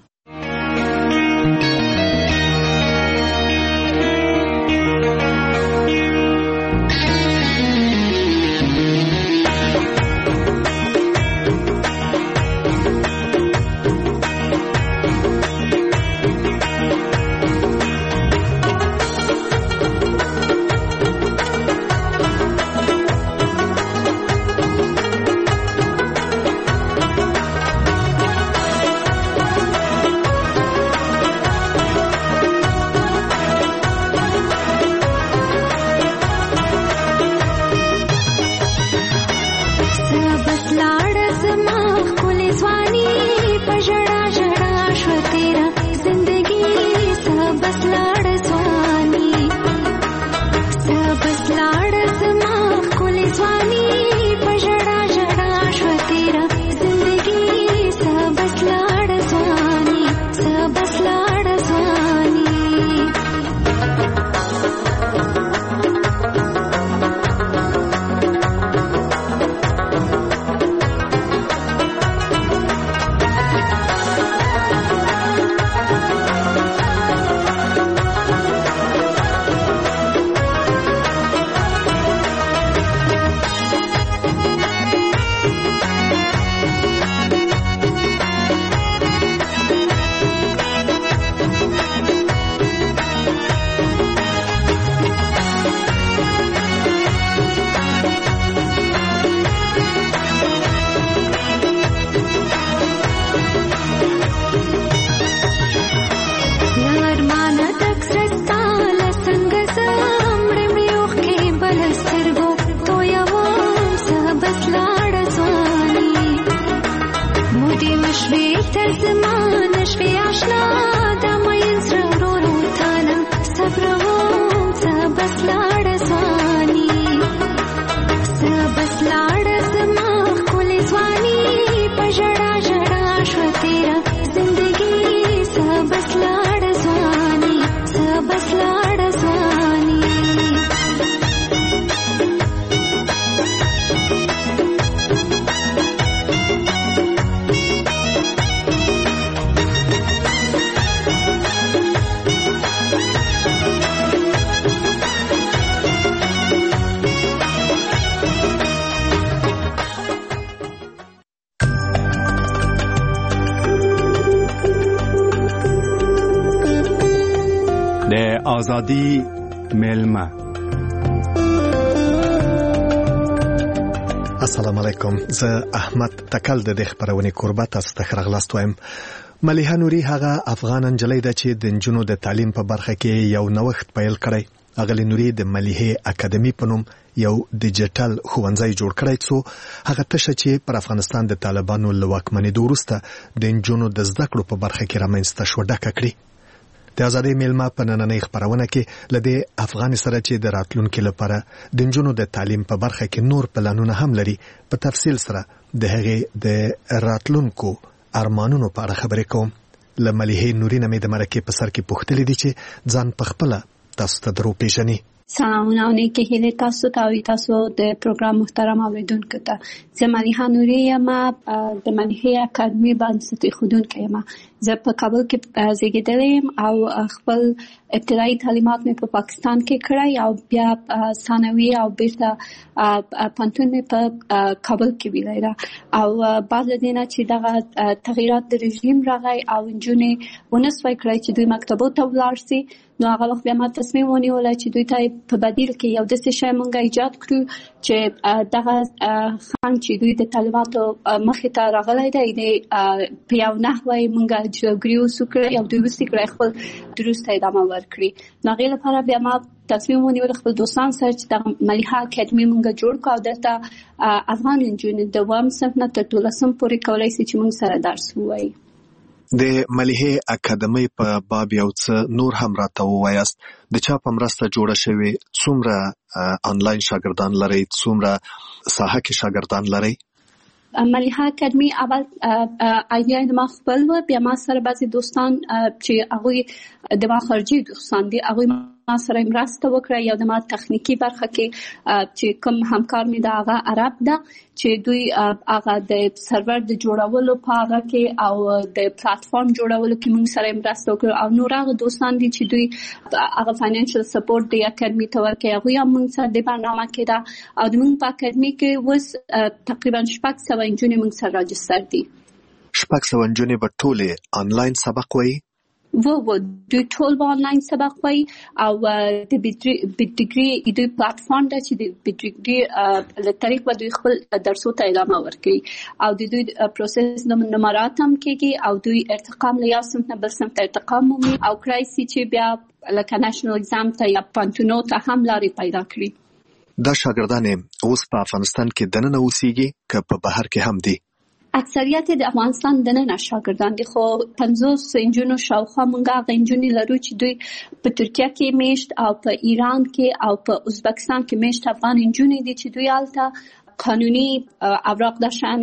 بس لاړه زما ښکلې ځواني آزادی میلمه. السلام علیکم. زه احمد تکل د خبرونې کوربه تاسو ته خرغلاست وایم. ملیحه نوري هغه افغان نجلۍ ده چې د نجونو د تعلیم په برخه کې یو نوښت پیل کړی. اغلی نوري د ملیحه اکیډمي په نوم یو ډیجیټل ښوونځی جوړ کړی څو هغه تشه چې پر افغانستان د طالبانو له واکمنېدو وروسته د نجونو د زده کړو په برخه کې رامنځته شو ډکه کړي. د آزادۍ میلمه په نننۍ خبرونه کې لدې افغان سره چې د راتلونکو لپاره د نجونو د تعلیم په برخه کې نور پلانونه هم لري په تفصیل سره د هغې د راتلونکو ارمانونو په اړه خبرې کوم. له ملیحې نوري نه مې د مرکې په سر کې پوښتلې دي چې ځان په خپله تاسو ته درو پیژني. سلامونه او نیکې هیلې تاسو ته او تاسو د پروګرام محترم اوریدونکو ته. زه ملیحه نوري یم، د ملیحه اکیډمي بنسټ ایښودونکې یم. زه په کابل کې زیږېدلې یم او خپل ابتدایي تعلیمات مې په پاکستان کې کړی او بیا ثانوي او بیرته پوهنتون مې په کابل کې ویلی او بعد له دې نه چې دغه تغییرات د رژیم راغی او نجونې ونه سوی کړی چې دوی مکتبو ته ولاړ سي، نو هغه وخت بیا ما تصمیم ونیولی چې دوی ته په بدیل کې یو داسې شی موږ ایجاد کړو چې دغه خنډ چې دوی د طالباتو مخې ته راغلی دی په یو نحوه یې موږ جلوګیري وسو کړی او دوی وسې کړی خپل دروس ته ادامه ورکړي. نو هغې لپاره بیا ما تصمیم ونیول خپل دوستان سره چې دغه ملیحه اکیډمي موږ جوړ کړو او دلته افغان نجونې د اووم صنف نه تر دولسم پورې کولی شي چې موږ سره درس ووایي. د ملیحه اکیډمي په باب یو څه نور هم راته ووایاست. د چا په مرسته جوړه شوې؟ څومره آنلاین شاګردان لري؟ څومره ساحه کې شاګردان لري؟ ملیحه اکیډمي اول ایډیا د ما خپل و، بیا ما سره بعضې دوستان چې هغوی د ما خارجي دوستان دي هغوی ما سره مرسته وکړه. یو د ما تخنیکی برخه کې چې کوم همکار مې د هغه عرب ده چې دوی هغه د سرور د جوړولو په هغه کې او د پلاتفارم جوړولو کې موږ سره مرسته وکړه او نور هغه دوستان دي چې دوی هغه فاینانشل سپورټ د اکیډمي ته ورکوي هغوی هم موږ سره د برنامه کې ده او د موږ په اکیډمي کې اوس تقریبا شپږ سوه نجونې موږ سره راجستر دي. شپږ سوه نجونې به ټولې آنلاین سبق وایي؟ و و دوی ټول به آنلاین سبق وایي او د بیډګري دوی پلاتفارم ده چې د بیډګري له طریق به دوی خپل درسو ته ادامه ورکوي او د دوی پروسس نمرات هم کېږي او دوی ارتقام له یو صنف نه بل صنف ته ارتقام مومي او کړی سي چې بیا لکه نشنل اگزام ته یا پوهنتونو ته هم لارې پیدا کړي. دا شاګردان اوس په افغانستان کې دننه اوسېږي که په بهر کې هم دي؟ اکثریت د افغانستان دننه شاګردان دي، خو پنځوس نجونو شاوخوا موږ هغه نجونې لرو چې دوی په ترکیه کې میشت او په ایران کې او په ازبکستان کې میشت افغان نجونې دي چې دوی هلته قانوني اوراق د شان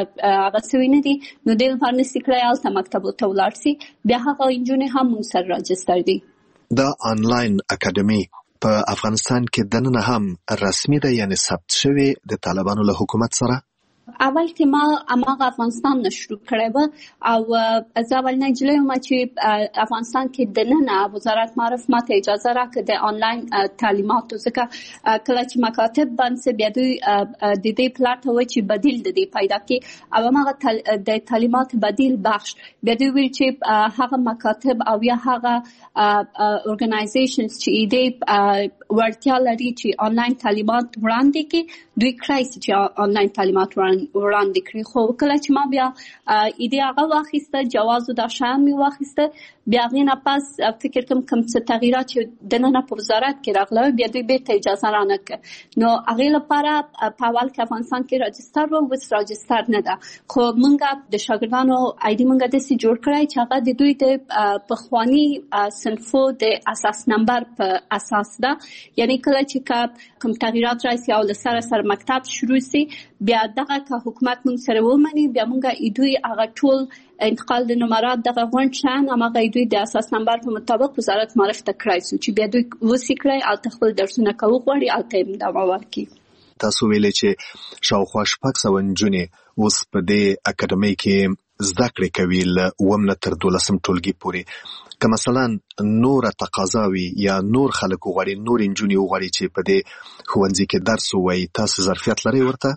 هغه سوي نه دي، نو دې لپاره نسي کړی هلته مکتبو ته ولاړ سي، بیا هغه نجونې هم موږ سره راجستر دي. دا آنلاین اکیډمي په افغانستان کې دننه هم رسمي ده، یعنی ثبت شوی د طالبانو له حکومت سره؟ اول کې ما اماغه افغانستان نه شروع کړی و او زه اول نجلۍ وم چې افغانستان کې دننه وزارت معرف ماته اجازه راکړه د آنلاین تعلیماتو، ځکه کله چې مکاتب بند بیا دوی د دې پلاټ و چې بدیل د دې پیدا کړي او هغه د تعلیمات بدیل بخش بیا دوی ویل چې هغه مکاتب او یا هغه اورګنایزیشنز چې دې ورتیا لري چې آنلاین تعلیمات وړاندې کړي دوی کړی چې آنلاین تعلیمات وړاندې کړي. خو کله چې ما بیا ایده هغه واخیسته جواز د شان می واخیسته بیا غي نه پس فکر کوم کوم څه تغیرات چې دننه په وزارت کې راغله بیا دوی به ته اجازه رانه کړ، نو هغه لپاره په اول کې افغانستان کې راجستر و وس راجستر نه ده، خو مونږه د شاګردانو آیډي مونږه د سي جوړ کړای چې هغه د دوی د پخوانی صنفو د اساس نمبر په اساس ده، یعنی کله چې کوم تغیرات راشي او لسره سره مکتب شروع سي بیا دغه که حکومت مونږ سره ومني بیا مونږه ایدوی هغه ټول انتقال د نمرات دغه غونډ شان هغه دوی د اساس نمبر په مطابق وزارت معرف ته کړای سو چې بیا دوی وسی کړای او خپل درسونه کوي غوړي او تیم دا ورکړي. تاسو ویلې چې شاوخوا شپږ سوه نجونې اوس په دې اکیډمۍ کې زده کړې کوي له اووم نه تر دولسم ټولګي پورې، که مثلا نور تقاضا وي یا نور خلک وغواړي نور نجونې وغواړي چې په دې ښوونځي کې درس ووایي، تاسو ظرفیت لرئ ورته؟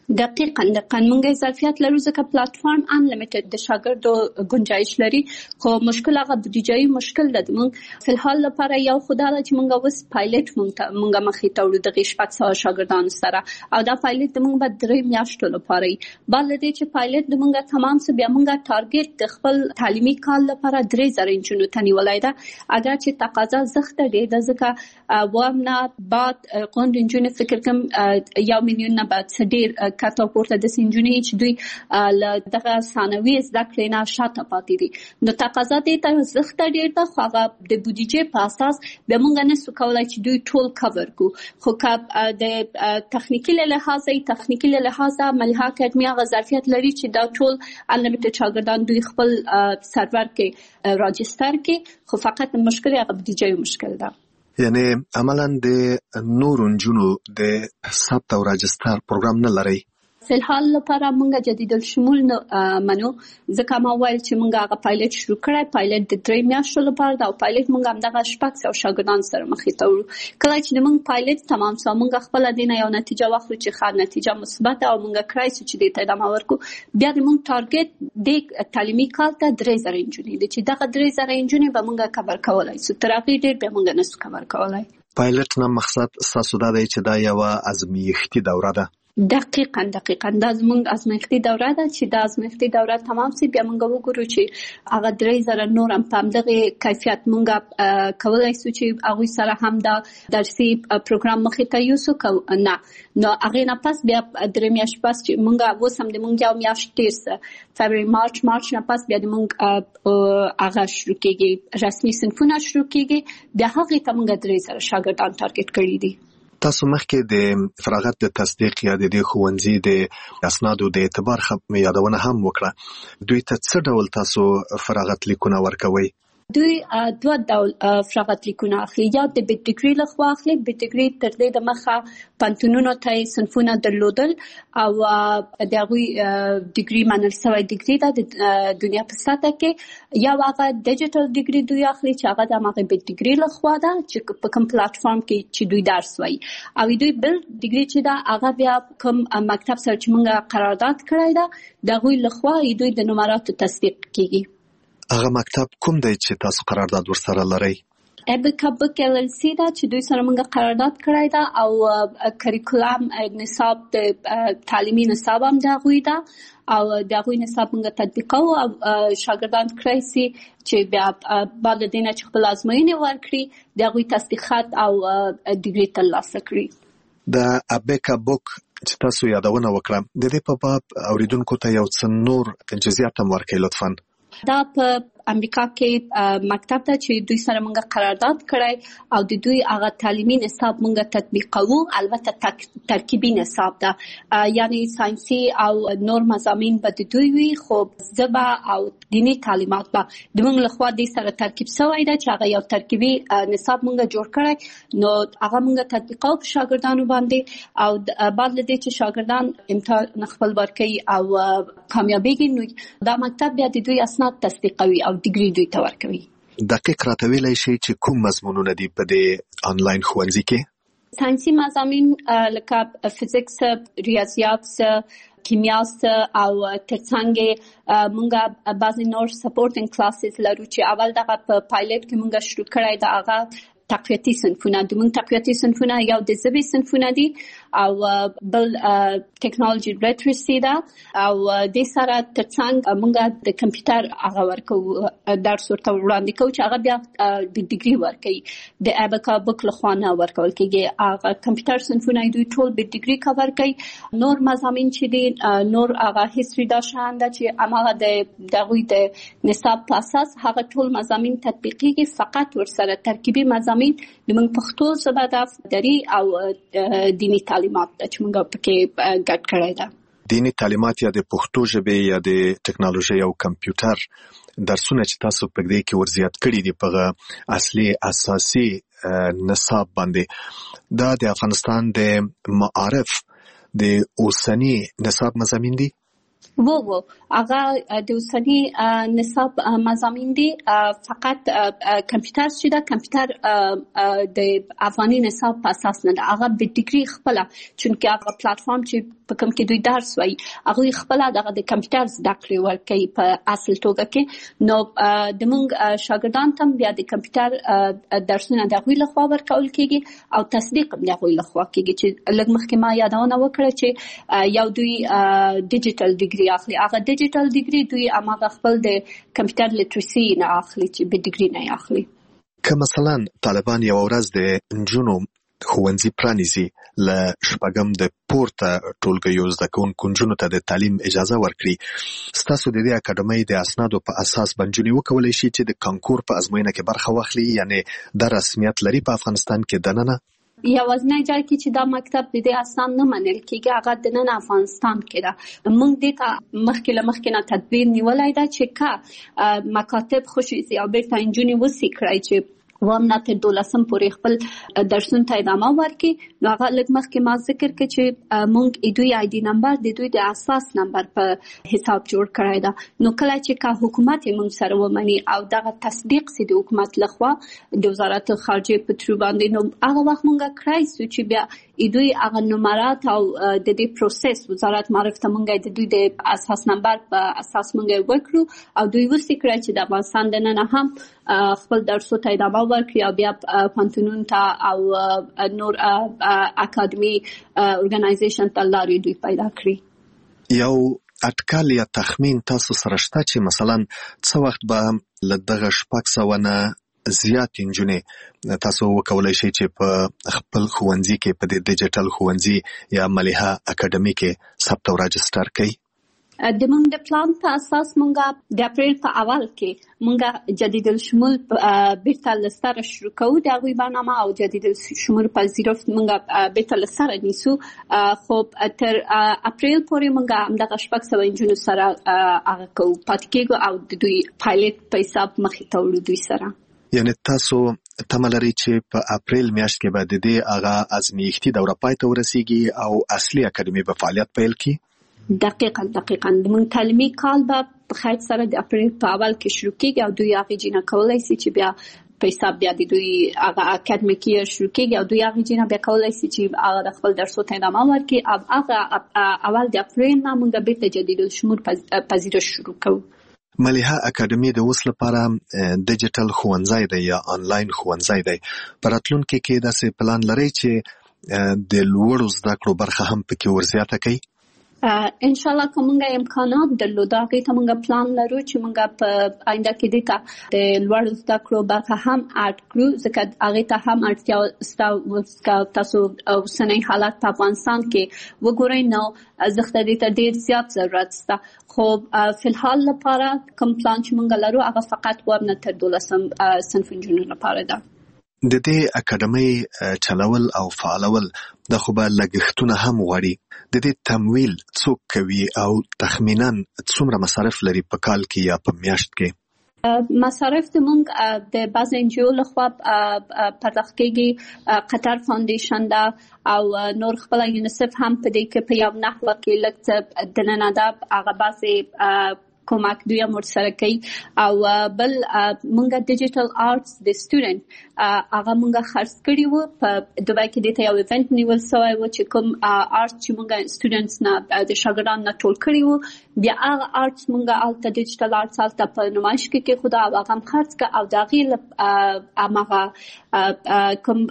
دقیقاً دقیقاً مونږ ظرفیت لرو ځکه پلیټفارم انلیمیټډ د شاګردو گنجایش لري خو مشکل هغه بودیجایي مشکل ده. مونږ فلحال لپاره یو خدای له چې مونږ اوس پایلټ مونږ مونږ مخې ته وړو د شپږ سوه شاګردانو سره او دا پایلټ د مونږ به درې میاشتو لپاره وي. بل دې چې پایلټ د مونږ تمام سه بیا مونږ ټارګټ د خپل تعلیمي کال لپاره درې زره انجونو ته نیولای ده. اگر چې تقاضا زښته ډېره ده ځکه وامنا بعد قوند انجونو فکر کوم یو میلیون نه بعد ډېر کاته پورته د سنجونی چې دوی له دغه ثانوي زده کړې نه شاته پاتې دي نو تقاضا دې ته زښته ډېر ده خو هغه د بودیجې په اساس بیا موږ نشو کولی چې دوی ټول کور کړو خو که د تخنیکي له لحاظه تخنیکي له لحاظه ملها اکاډمي هغه ظرفیت لري چې دا ټول انلیمیټډ شاګردان دوی خپل سرور کې راجستر کې خو فقط مشکل هغه بودیجې مشکل ده. یعنی عملاً د نور نجونو د ثبت او راجستر پروګرام نه لري. فلحال لپاره مونږ جدید الشمول منو ځکه ما ویل چې مونږ هغه پایلټ شروع کړی پایلټ د درې میاشتو لپاره دا پایلټ مونږ هم دغه شپږ سوه شاګردان سره مخې ته وړو. کله چې د مونږ پایلټ تمام سو مونږ خپل دینه یو نتیجه واخلو چې ښه نتیجه مثبت او مونږ کړای چې د ادامه ورکو بیا د مونږ ټارګټ د تعلیمي کال ته درې زره انجونې دي چې دغه درې زره انجونې به مونږ کور کولای سو تر هغې ډېر به مونږ نسو کور کولای. پایلټ نه مقصد ستاسو دا دی چې دا یوه ازمایښتي دوره ده. دقیقاً دقیقاً دا زموږ ازمایښتي دوره ده چې دا ازمایښتي دوره تمام سي بیا موږ وګورو چې هغه درې زره نور هم په همدغه کیفیت موږ کولی سو چې هغوی سره هم دا درسي پروګرام مخې ته یوسو نه نو هغې نه پس بیا درې میاشتې پس چې موږ اوس هم د موږ یو میاشت تېر څه فبروري مارچ مارچ نه پس بیا د موږ هغه شروع کېږي رسمي صنفونه شروع کېږي بیا هغې ته موږ درې زره شاګردان ټارګټ کړي دي. تاسو مخکې د فراغت د تصدیق یا د دې ښوونځي د اسنادو د اعتبار یادونه هم وکړه. دوی ته څه ډول تاسو فراغت لیکونه ورکوئ؟ دوی دوه ډول فراغت لیکونه اخلي یا د بیت ډیګري لخوا اخلي. بیت ډیګري تر دې د مخه پانتونونو ته صنفونه درلودل او د هغوی ډیګري منل سوی ډیګري ده د دنیا په سطحه کې یا هغه ډیجیټل ډیګري دوی اخلي چې هغه د هماغه بیت ډیګري لخوا ده چې په کوم پلیټفارم کې چې دوی درس وایي او دوی بل ډیګري چې ده هغه بیا کوم مکتب سره چې موږ قرارداد کړی ده د هغوی لخوا دوی د نمراتو تصدیق کېږي. هغه مکتب کوم دی چې تاسو قرارداد ورسره لرئ؟ ابکا بک ال ال سی دا چې دوی سره موږ قرارداد کړی دا او کریکولم نصاب د تعلیمي نصاب هم د هغوی ده او د هغوی نصاب موږ تطبیقوو او شاګردان کړی سي چې بیا بعد د دې نه چې خپل ازموینې ورکړي د هغوی تصدیقات او ډیګري ترلاسه کړي. د ابکا بک چې تاسو یادونه وکړه د دې په باب اوریدونکو ته یو څه نور جزئیات هم ورکړئ لطفاً. دا په امریکا کې مکتب ته چې دوی سره موږ قرارداد کړی او د دوی هغه تعلیمي نصاب موږ تطبیقوو البته ترکیبي نصاب ده یعنی ساینسي او نور مضامین به د دوی وي خو ژبه او دیني تعلیمات به د موږ لخوا دې سره ترکیب شوی ده چې هغه یو ترکیبي نصاب موږ جوړ کړی نو هغه موږ تطبیقوو په شاګردانو باندې او بعد له دې چې شاګردان امتحان خپل ورکوي او کامیابیږي نو دا مکتب بیا د دوی اسناد تصدیقوي او ډیګري دوی ته ورکوي. دقیق راته ویلی شئ چې کوم مضمونونه دي په دې انلاین ښوونځي کې؟ ساینسي مضامین لکه فزیکس، ریاضیات، کیمیا او ترڅنګ موږ بعضې نور سپورټینګ کلاسز لرو چې اول دغه په پایلټ کې موږ شروع کړی د هغه تقویتي صنفونه د موږ تقویتي صنفونه یو د ژبې صنفونه دي او بل ټیکنالوژي لیټرسي ده او د سره ترڅنګ موږ د کمپیوټر هغه ورکو درس ورته وړاندې کوو چې هغه بیا د ډیګري ورکوي د ابکا بک لخوا نه ورکول کېږي. هغه کمپیوټر صنفونه دوی ټول د ډیګري کور کوي. نور مضامین چې دي نور هغه هیستوري دا شان ده چې هماغه د دغوی د نصاب په اساس هغه ټول مضامین تطبیقیږي فقط ورسره ترکیبي مضامین د موږ پښتو ژبه ده دري او دیني تعلیمات چې موږ پکې ګډ کړی ده. دیني تعلیمات یا د پښتو ژبې یا د ټیکنالوژي او کمپیوټر درسونه چې تاسو په دې کې ورزیات کړي دي په اصلي اساسي نصاب باندې دا د افغانستان د معارف د اوسنی نصاب مضامین دي؟ وو وو هغه د اوسني نصاب مضامین دي فقط کمپیوټر چې دا کمپیوټر د افغاني نصاب په اساس نه ده هغه به ډیګري خپل چونکه هغه پلیټ فارم چې په کوم کې دوی درس وایي هغه خپل دغه د کمپیوټر زده کړې ورکوي په اصل توګه کې نو د موږ شاګردان ته بیا د کمپیوټر درسونه د غوي لخوا ورکول کیږي او تصدیق د غوي لخوا کیږي چې لږ مخکې ما یادونه وکړه چې یو دوی ډیجیټل ډیګري اخلي هغه ډیجیټل ډیګري دوی هغه خپل د کمپیوټر لیټریسي نه اخلي چې به ډیګري نه اخلي که مثلا طالبان یو ورځ د نجونو ښوونځي پرانیزي له شپږم د پورته ټولګیو زده کوونکو نجونو ته د تعلیم اجازه ورکړي ستاسو د دې اکاډمۍ د اسنادو په اساس به نجونې وکولی شي چې د کانکور په ازموینه کې برخه واخلي یعنی د رسمیت لري په افغانستان کې دننه یوازینی ځای کې چې دا مکتب د دې اسناد نه منل کېږي هغه د نن افغانستان کې ده موږ دې ته مخکې له مخکې نه تدبیر نیولی ده چې که مکاتب خصوصي او بیرته نجونې وسې کړی چې وام نه تر دولسم پورې خپل درسونو ته ادامه ورکړي نو هغه لږ مخکې ما ذکر کړ چې موږ دوی آی ډي نمبر د دوی د اساس نمبر په حساب جوړ کړی ده نو کله چې کا حکومت موږ سره ومني او دغه تصدیق سي د حکومت لخوا د وزارت خارجه په تر باندې نو هغه وخت موږ کړای سو چې بیا دوی هغه نمرات او د دې پروسس وزارت معرفت موږ د دوی د اساس نمبر په اساس موږ وکړو او دوی وسې کړی چې د افغانستان د نن هم خپل درسو ته ادامه ورکړي او بیا پانتونون ته او نور اکاډمي اورګنایزیشن ته لارې دوی پیدا کړي یو اټکل یا تخمین تاسو سره شته چې مثلا څه وخت به له دغه شپږ سوه نه زیات نجونې تاسو وکولای شئ چې په خپل ښوونځي کې په دې ډیجیټل ښوونځي یا ملیحه اکاډمي کې ثبت او راجستر کړئ د موږ د پلان په اساس موږ د اپریل په اول کې موږ جدید الشمول بیرته لسره شروع کوو د هغوی برنامه او جدید الشمول پذیرفت موږ بیرته لسره نیسو خو تر اپریل پورې موږ همدغه شپږ سوه نجونو سره هغه کوو پاتې کېږو او د دوی پایلټ په حساب مخې ته وړو دوی سره یعنی تاسو تمه لرئ چې په اپریل میاشت کې به د دې هغه ازمیښتي دوره پای ته ورسیږي او اصلي اکاډمي به فعالیت پیل کړي دقیقاً دقیقاً د موږ تعلیمي کال به په خیر سره د اپریل په اول کې شروع کېږي او دوی هغې جینه کولی شي چې بیا په حساب بیا د دوی هغه اکاډمیکي شروع کېږي او دوی هغې جینه بیا کولی شي چې هغه د خپل درسو ته ادامه ورکړي او هغه اول د اپریل نه موږ بیرته جدید الشمول پذیرش شروع کوو ملیحه اکاډمي د اوس لپاره ډیجیټل ښوونځی دی یا آنلاین ښوونځی دی په راتلونکي کې داسې پلان لرئ چې د لوړو زده کړو برخه هم پکې ورزیاته کړئ ان شاء الله کومه امکانات درلوده هغه ته موږ پلان لرو چې موږ په آینده کې د د لوړ زده کړو برخه هم اډ کړو ځکه هغه ته هم اړتیا تاسو اوسنۍ حالات په افغانستان کې وګورئ نو زخت دې ته ډیر زیات ضرورت شته خو په الحال لپاره کوم پلان چې موږ لرو هغه فقط ورنه تر دولسم صنف نجونو لپاره ده د دې اکاډمۍ چلول او فعالول د خو به لګښتونه هم غواړي د دې تمویل څوک کوي او تخمینا څومره مصارف لري په کال کې یا په میاشت کې مصارف د موږ د بعض انجیو لخوا پرداخت کېږي قطر فاونډیشن ده او نور خپل یونیسف هم په دې کې په یو نحوه کې لږ دننه ده هغه بعضې کومک دوی هم ورسره کوي او بل مونږه ډیجیټل آرټس د سټوډنټ هغه مونږه خرڅ کړي وو په دوبای کې د ته یو ایونت نیول شوی و چې کوم آرټ چې مونږه سټوډنټس نه د شاګردانو نه ټول کړي وو بیا هغه آرټس مونږه الته ډیجیټل آرټس الته په نمایش کې کې خدا هغه هم خرڅ کړ او دا غي هغه کوم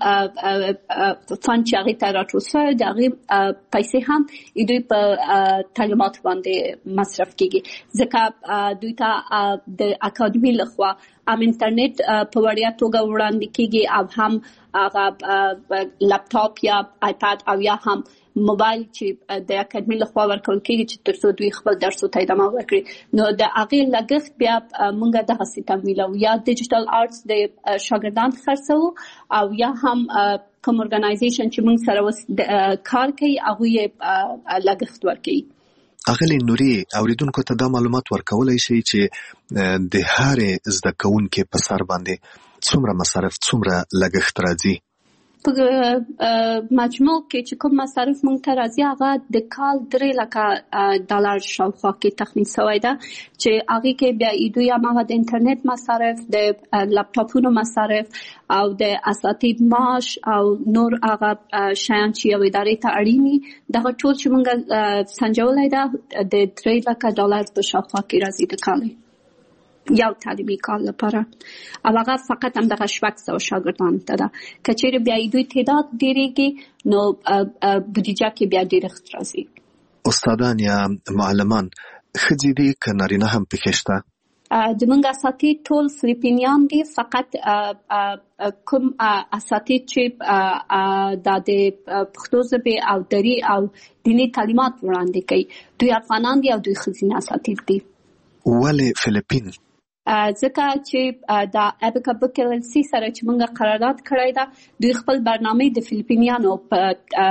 فند چې هغه ته راټول شوی دا غي پیسې هم دوی په تعلیمات باندې مصرف کیږي ځکه دوی ته د اکاډمي لخوا ام انټرنیټ په وړیا توګه وړاندې کیږي او هم هغه لپټاپ یا آیپاد او یا هم موبایل چې د اکاډمي لخوا ورکول کیږي چې ترڅو دوی خپل درسو ته ادامه ورکړي نو د هغې لګښت بیا موږ دغسې تمویلو یا ډیجیټل آرټس د شاګردان خرڅوو او یا هم کوم ارګنایزیشن چې موږ سره کار کوي هغوی یې لګښت ورکوي اغلی نوري اوریدونکو ته دا معلومات ورکولای شي چې د هر زده کوونکو په سر باندې څومره مصارف څومره لګښت راځي په مجموع کې چې کوم مصارف مونږ ته راځي هغه د کال درې لکه ډالر شاوخوا کې تخمین شوی ده چې هغې کې بیا ایدوی هماغه د انټرنیټ مصارف د لپټاپونو مصارف او د اساتید معاش او نور هغه شیان چې یو ادارې ته اړین دي دغه ټول چې مونږ سنجولی ده د درې لکه ډالر په شاوخوا کې راځي د کال یو تعلیمي کال لپاره او هغه فقط هم دغه شپږ سوه شاګردانو ته ده که چیرې بیا دوی تعداد ډېرېږي نو بودیجه کې بیا ډېرښت راځي. استادان یا معلمان ښځې دي که نارینه هم پکې شته؟ د موږ اساتید ټول فلیپینیان دي فقط کوم اساتید چې دا د پښتو ژبې او دري او دیني تعلیمات وړاندې کوي دوی افغانان دي او دوی ښځینه اساتید دي. ولې فلیپین؟ ځکه چې د ابیکا بک ال ال سی سره چې موږ قرارداد کړی ده دوی خپل برنامه د فلیپینیانو په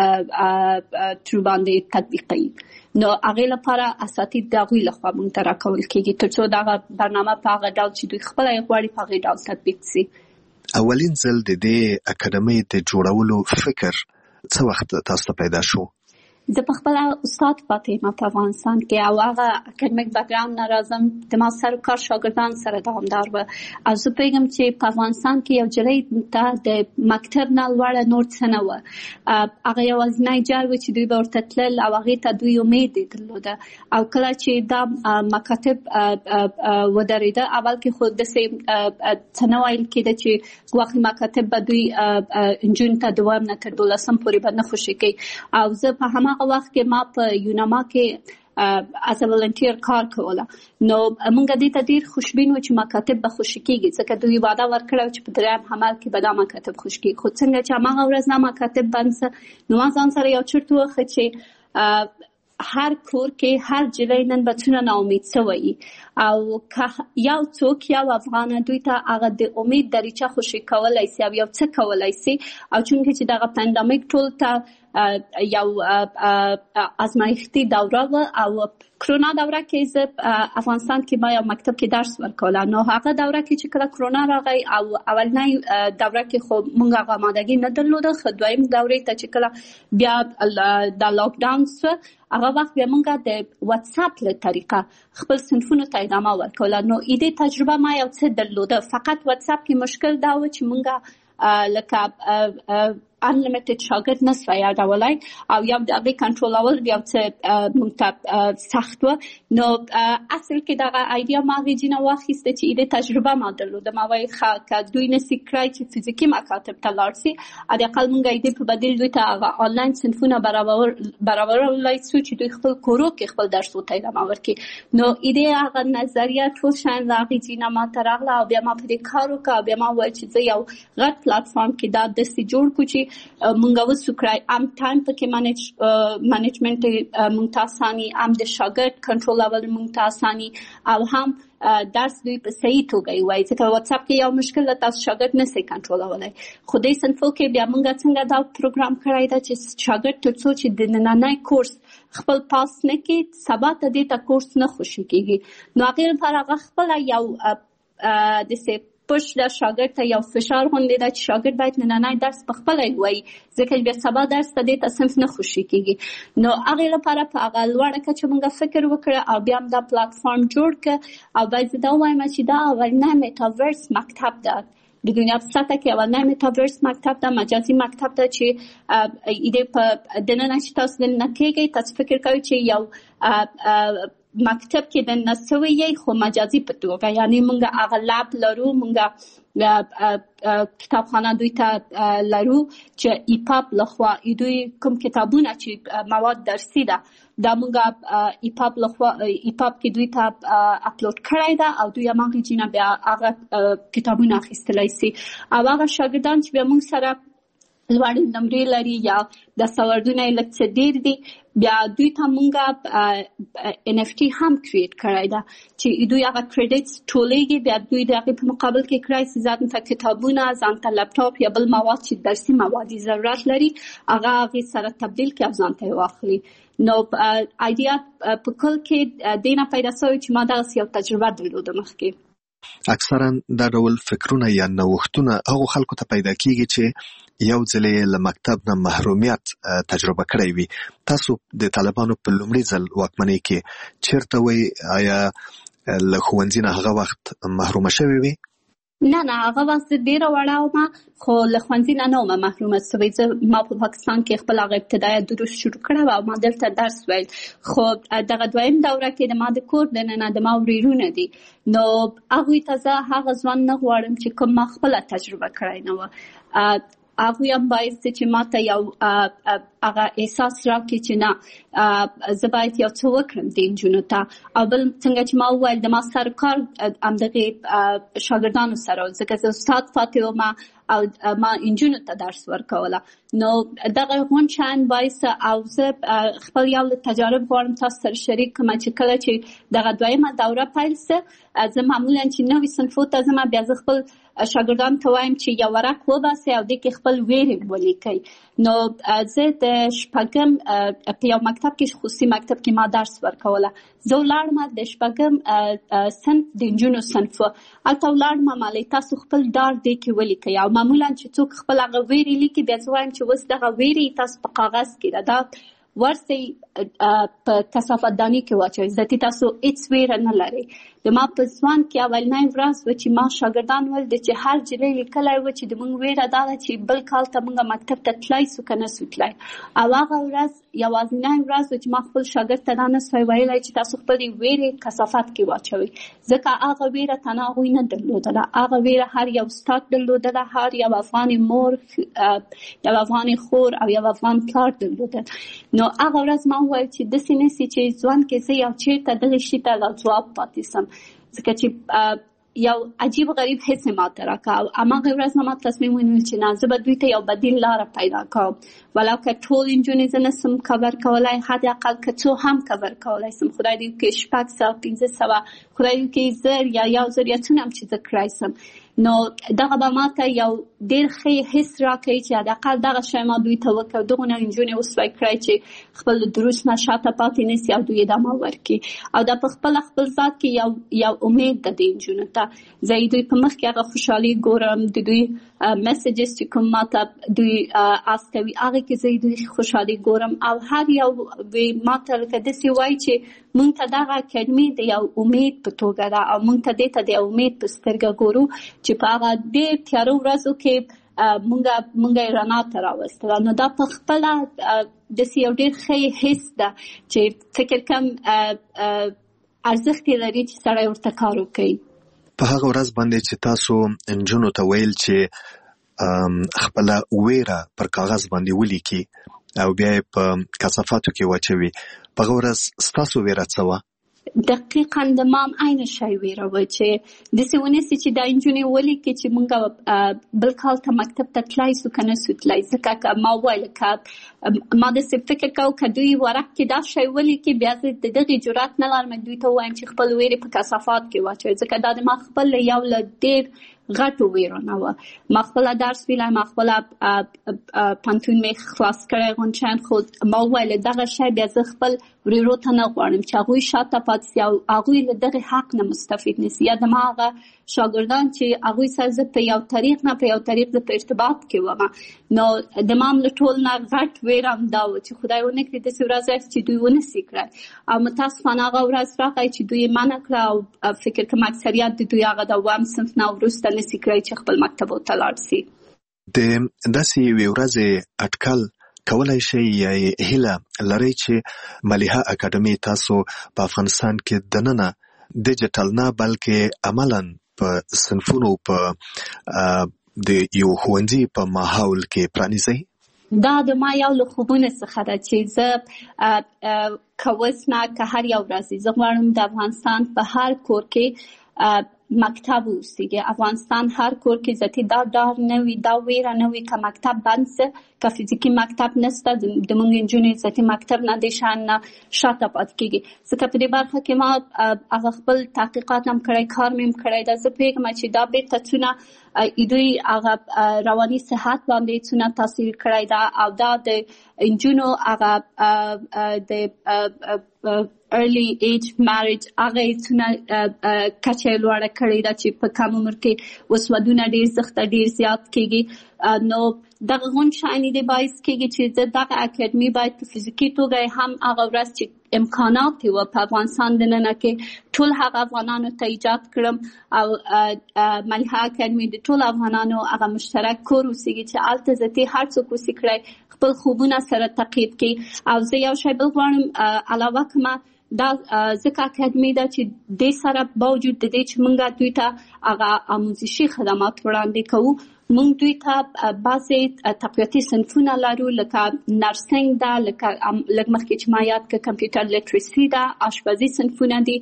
تر باندې تطبیقوي نو هغې لپاره اساتید د هغوی لخوا موږ ته راکول کېږي تر څو دغه برنامه په هغه ډول چې دوی خپله یې غواړي په هغې ډول تطبیق سي. اولین ځل د دې اکاډمۍ د جوړولو فکر څه وخت تاسو ته پیدا شو؟ زه په خپله استاد پاتې یم په افغانستان کې او هغه اکاډمیک بیکګراوند نه راځم د ما سر کار شاګردان سره دوامدار وه او زه پوهېږم چې په افغانستان کې یو نجلۍ ته د مکتب نه لوړه نور څه نه وه هغه یوازینی جای و چې دوی به ورته تلل او هغې ته دوی امید یې درلوده او کله چې دا مکاتب ودرېده اول کې خو داسې څه نه ویل کېده چې ګواښي مکاتب به دوی نجونو ته دویم نه تر دولسم پورې به نه خوشي کوي او زه په هماغه وخت کې ما په یوناما کې از ولنټیر کار کوله نو موږ دې ته ډېر خوشبین وو چې مکاتب به خوشي کېږي ځکه دوی وعده ورکړه چې په دریم حمل کې به دا مکاتب خوشي کېږي خو څنګه چې هماغه ورځ نه مکاتب بند څه نو ما ځان سره یو چرت ووښه چې هر کور کې هر جلۍ نن به څونه ناامید سوی او که یو څوک یو افغانه دوی ته هغه د امید دریچه خوشي کولی سي او یو څه کولی سي او چونکې چې دغه پندامیک ټول ته یو ازمایښتي دوره وه او کرونا دوره کې زه افغانستان کې ما یو مکتب کې درس ورکوله نو هغه دوره کې چې کله کرونا راغی او اولنۍ دوره کې خو موږ هغه آمادګي نه درلوده خو دویم دورې ته چې کله بیا د لاکډاون سوه هغه وخت بیا موږ د واتساپ له طریقه خپل صنفونو ته ادامه ورکوله نو ایدې تجربه ما یو څه درلوده فقط واتساپ کې مشکل دا و چې موږ لکه unlimited شاګرد نسوه یادولی او یو د هغې کنټرولول یو څه موږ ته سخت وه نو اصل کې دغه ایډیا ما هغې جینه واخیسته چې ایدې تجربه ما درلوده ما وایي ښه که دوی نسي کړی چې فزیکي مکاتب ته لاړ سي حداقل موږ ایدې په بدیل دوی ته هغه آنلاین صنفونه برابرولی سو چې دوی خپل کورو کې خپل درسو ته ادامه ورکړي نو ایدې هغه نظریه ټول شیان له هغې جینه ما ته راغله او بیا ما په دې کار وکړه او بیا ما وویل چې زه یو غټ پلاتفارم کې دا داسې جوړ کړو چې مونږ وسو کړای ام ټایم پکې مانیج مانیجمنت مونږ ته اساني ام د شاګرد کنټرولول مونږ ته اساني او هم درس دوی په صحیح توګه وایي ځکه واتساپ کې یو مشکل ده تاسو شاګرد نسئ کنټرولولی خو دې صنفو کې بیا مونږ څنګه دا پروګرام کړی ده چې شاګرد تر څو چې د نننی کورس خپل پاس نه کړي سبا ته دې ته کورس نه خوشي کېږي نو هغې لپاره هغه خپله یو داسې پش د شاګرد ته یو فشار غوندې ده چې شاګرد باید نننی درس په خپله ووایي ځکه بیا سبا درس ته دې ته صنف نه خوشي کېږي نو هغې لپاره په هغه لوړه کچه موږ فکر وکړه او بیا هم دا پلاتفارم جوړ کړه او باید زه دا ووایم چې دا اولنی میټاورس مکتب ده د دنیا په سطحه کې اولنی میټاورس مکتب ده مجازي مکتب ده چې ایدې په دننه چې تاسو دننه کېږئ تاسو فکر کوئ چې یو مکتب کې د نسوي یې خو مجازي په توګه یعنی مونږ هغه لاب لرو مونږ کتابخانه دوی ته لرو چې ایپاپ لخوا دوی کوم کتابونه چې مواد درسي ده دا مونږ ایپاپ لخوا ایپاپ کې دوی ته اپلوډ کړی ده او دوی هماغې جینه بیا هغه کتابونه اخیستلی سي او هغه شاګردان چې بیا مونږ سره لوړې نمرې لري یا دستاوردونه یې لږ څه ډېر دي بیا دوی ته مونږ ان اف ټي هم کریټ کړی ده چې دوی هغه کریډټس ټولېږي بیا دوی د هغې په مقابل کې کړی سي ځان ته کتابونه ځان ته لپټاپ یا بل مواد چې درسي مواد یې ضرورت لري هغه هغې سره تبدیل کړي او ځان ته یې واخلي نو ایډیا په کل کې دې نه پیدا سوی چې ما دغسې یو تجربه درلوده مخکې اکثرا دا ډول فکرونه یا نوښتونه هغو خلکو ته پیدا کیږي چې یو ځلې له مکتب نه محرومیت تجربه کړی وي. تاسو د طالبانو په لومړي ځل واکمنۍ کې چیرته وئ؟ آیا له ښوونځي نه هغه وخت محرومه شوې وي؟ نه نه هغه وخت ډیره وړه ومه، خو له ښوونځي نه نه ومه محرومه سوې. زه ما په پاکستان کې خپل هغه ابتدایه دروس شروع کړی او ما دلته درس ویل، خو دغه دویم دوره کې د ما د کور دننه د ما ورېرونه دي، نو هغوی ته زه هغه ځوان نه غواړم چې کوم ما خپله تجربه کړی نه وه. هغوی هم باید چې ما ته یو هغه احساس راکړي چې نه زه باید یو څه وکړم د نجونو ته. او بل څنګه چې ما وویل د ما سر کار همدغې شاګردانو سره، ځکه زه استاد فاتح وم او ما نجونو ته درس ورکوله، نو دغه غونډ شیان باعث او زه خپل یو تجارب غواړم تاسو سره شریک کړم چې کله چې دغه دویمه دوره پیل سه، زه معمولا چې نوي صنفو ته ځم بیا زه خپل شاګردانو ته وایم چې یو ورق وباسئ او دې کې خپل ویرې ولیکئ. نو زه د شپږم په یو مکتب کې خصوصي مکتب کې ما درس ورکوله، زه ولاړم د شپږم صنف د نجونو صنف هلته ولاړم، ما ویل تاسو خپل ډار دې کې ولیکئ. او معمولا چې څوک خپل هغه ویرې لیکي بیا زه وایم چې اوس دغه ویرې تاسو په کاغذ کې دا ورسئ په کثافت دانۍ کې واچوئ، ذاتي تاسو هېڅ ویره نه لرئ. د ما په ځوان کې اولنۍ ورځ وه چې ما شاګردان ول د چې هر جلۍ لیکلی وه چې د موږ ویره دا ده چې بل کال ته موږ مکتب ته تللی سو که نه سو تللی. او هغه ورځ یوازینۍ ورځ وه چې ما خپل شاګرد ته دا نه سوی ویلی چې تاسو خپلې ویرې کثافت کې واچوئ، ځکه هغه ویره تنها هغوی نه درلودله، هغه ویره هر یو استاد درلودله، هر یو افغان مور، یو افغان خور او یو افغان پلار درلودل. نو هغه ورځ ما وویل چې داسې نه سي چې ځوان کې زه یو چېرته دغې شي ته لا ځواب پاتې سم، ځکه چې یو عجیب غریب حس ما ته راکړه. او هماغه ورځ نه ما تصمیم ونیول چې نه زه به دوی ته یو بدیل لاره پیدا کوم، ولو که ټول نجونې زه نسم کور کولی، حداقل که څو هم کور کولی سم، خدای دې وکړي شپږ سوه پنځه سوه، خدای دې وکړي زر یا یو زر یا څونه هم چې زه کړی سم. نو دغه به ما ته یو ډېر ښه حس راکوي چې حداقل دغه شی ما دوی ته وکړ، دغونه نجونې وسوی کړی چې خپل دروس نه شاته پاتې نه سي او دوی ادامه ورکړي. او دا په خپله خپل ذات کې یو یو امید ده د نجونو ته. زه دوی په مخ کې هغه خوشحالي ګورم، د دوی میسیجز چې کوم ما ته دوی استوي هغه کې زه دوی خوشحالي ګورم. او هر یو ما ته لکه داسې وایي چې مونږ ته دغه اکاډمي د یو امید په توګه ده او مونږ ته دې ته د امید په سترګه ګورو چې په هغه ډېر تیارو ورځو کې مونږ مونږ یې رڼا ته راوستله. نو دا په خپله داسې یو ډېر ښه حس ده چې فکر کوم ارزښت یې لري چې سړی ورته کار وکړي. په هغه ورځ باندې چې تاسو نجونو ته ویل چې خپله ویره پر کاغذ باندې ولیکي او بیا یې په کثافاتو کې واچوي، په هغه ورځ ستاسو ویره څه وه؟ دقیقا د ما هم عین شی ویره وه چې داسې ونیسي چې دا نجونې ولیکي چې موږ بل کال ته مکتب ته تللی سو که نه سو تللی. ځکه ما وویل که ما داسې فکر کوم که دوی ورق کې دا شی ولیکي بیا زه د دغې جرات نه لرم دوی ته ووایم چې خپل ویرې په کثافات کې واچوي، ځکه دا د ما خپل یو له ډېر غټو ویرو نه وه. ما خپله درس ویلی، ما خپله پنتون مې خلاص کړی غونچیان، خو ما وویل دغه شی بیا زه خپل ورېرو ته نه غواړم چې هغوی شاته پاتې سي او هغوی له دغې حق نه مستفید نه سي. یا د ما هغه شاګردان چې هغوی سره زه په یو طریق نه په یو طریق زه په ارتباط کې وم، نو د ما هم له ټول نه غټ ویره هم دا وه چې خدای ونه کړي داسې ورځ راشي چې دوی ونه سي کړی. او متاسفانه هغه ورځ راغی چې دوی یې منع کړه او فکر کوم اکثریت د دوی هغه د اووم صنف نه وروسته نه سي کړی چې خپل مکتبو ته لاړ سي. د داسې یوې ورځې اټکل کولای شئ یا هیله لرئ چې ملیحه اکاډمي تاسو په افغانستان کې دننه ډیجیټل نه بلکې عملاً په صنفونو په د یو ښوونځي په ماحول کې پرانیزئ؟ دا د ما یو له خوبونو څخه ده چې زه که اوس نه که هر یو ورځ زه غواړم د افغانستان په هر کور کې مکتب اوسیږي. افغانستان هر کور کې ذاتي دا ډار نه وي، دا ویره نه وي که مکتب بند سه، که فزیکي مکتب نسته د موږ نجونې ذاتي مکتب نه دې شان نه شاته پاتې کېږي. ځکه په دې برخه کې ما هغه خپل تحقیقات هم کړی، کار مې هم کړی ده. زه پوهېږم چې دا بېرته څونه دوی هغه رواني صحت باندې څونه تاثیر کړی ده او دا د نجونو هغه د early age marriage هغه څونه کچه لوړه کړې ده چې په کم عمر کې اوس ودونه ډېر سخت ډېر زیات کېږي نو دغه غون شایني دی باعث کېږي چې زه دغه اکیډمي باید په فزیکي توګه هم هغه ورځ چې امکانات و په افغانستان دننه کې ټول هغه افغانانو ته ایجاد کړم او ملحه اکیډمي د ټول افغانانو هغه مشترک کور اوسېږي چې هلته زه تی هر څوک اوسې کړی خپل خوبونه سره تعقیب کړي او زه یو شی بل غواړم علاوه کومه دا ځکه اکیډمي ده چې دې سره باوجود د دې چې موږ دوی ته هغه آموزشي خدمات وړاندې کوو موږ دوی ته بعضې تقویتي صنفونه لرو لکه نرسنګ ده لکه لږ مخکې چې ما یاد کړه کمپیوټر لیټریسي ده اشپزي صنفونه دي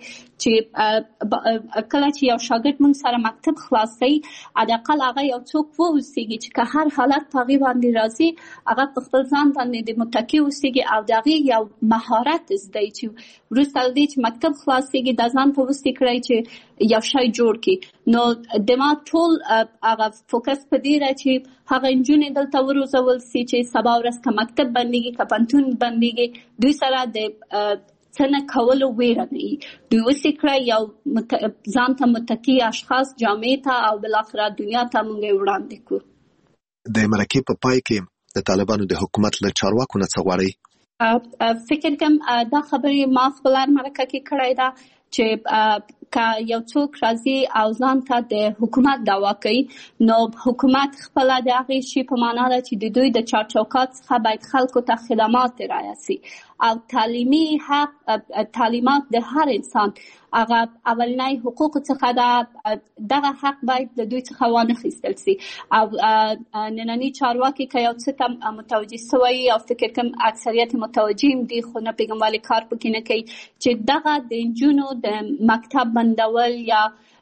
چې کله چې یو شاګرد موږ سره مکتب خلاصوي حداقل هغه یو څوک واوسېږي چې که هر حالت په هغې باندې راځي هغه په خپل ځان باندې د متکي اوسېږي او د هغې یو مهارت زده چې وروسته له دې چې مکتب خلاصېږي دا ځان ته وسې کړی چې یو شی جوړ کړي نو د ما ټول هغه فوکس په دې ده چې هغه نجونې دلته وروزول سي چې سبا ورځ که مکتب بندېږي که پوهنتون بندېږي دوی سره د څه نه کولو ویره نه وي دوی وسې کړی یو ځان ته متکي اشخاص جامعې ته او بالاخره دنیا ته موږ یې وړاندې کړو د مرکې په پای کې د طالبانو د حکومت له چارواکو نه څه غواړئ فکر کوم دا خبرې ما خپل مرکه کې کړې ده چې که یو څوک راځي او ځان ته د حکومت دعوا کوي نو حکومت خپله د هغې شي په معنا ده چې د دوی د چارچوکات څخه باید خلکو ته خدمات رعایت شي او تعلیمي حق تعلیمات د هر انسان هغه اولنی حقوقو څخه ده دغه حق باید د دوی څخه وانخیستل شي او ننني چارواکي که یو څه ته متوجه سوی او فکر کوم اکثریت متوجه هم دي خو نه پوهېږم ولې کار پکې نه کوي چې دغه د نجونو د مکتب بندول یا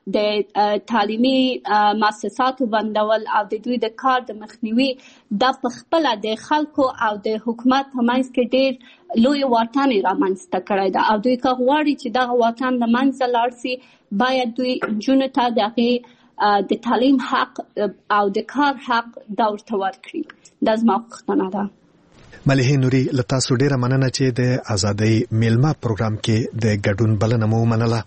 د تعلیمي مؤسساتو بندول او د دوی د کار د مخنیوي دا په خپله د خلکو او د حکومت په منځ کې ډېر لوی واټن یې رامنځته کړی ده او دوی که غواړي چې دغه واټن له منځه لاړ سي باید دوی نجونو ته د هغې د تعلیم حق او د کار حق دا ورته ورکړي دا زما غوښتنه ده ملحه نوري له تاسو ډېره مننه چې د ازادۍ میلمه پروګرام کې د ګډون بلنه مو ومنله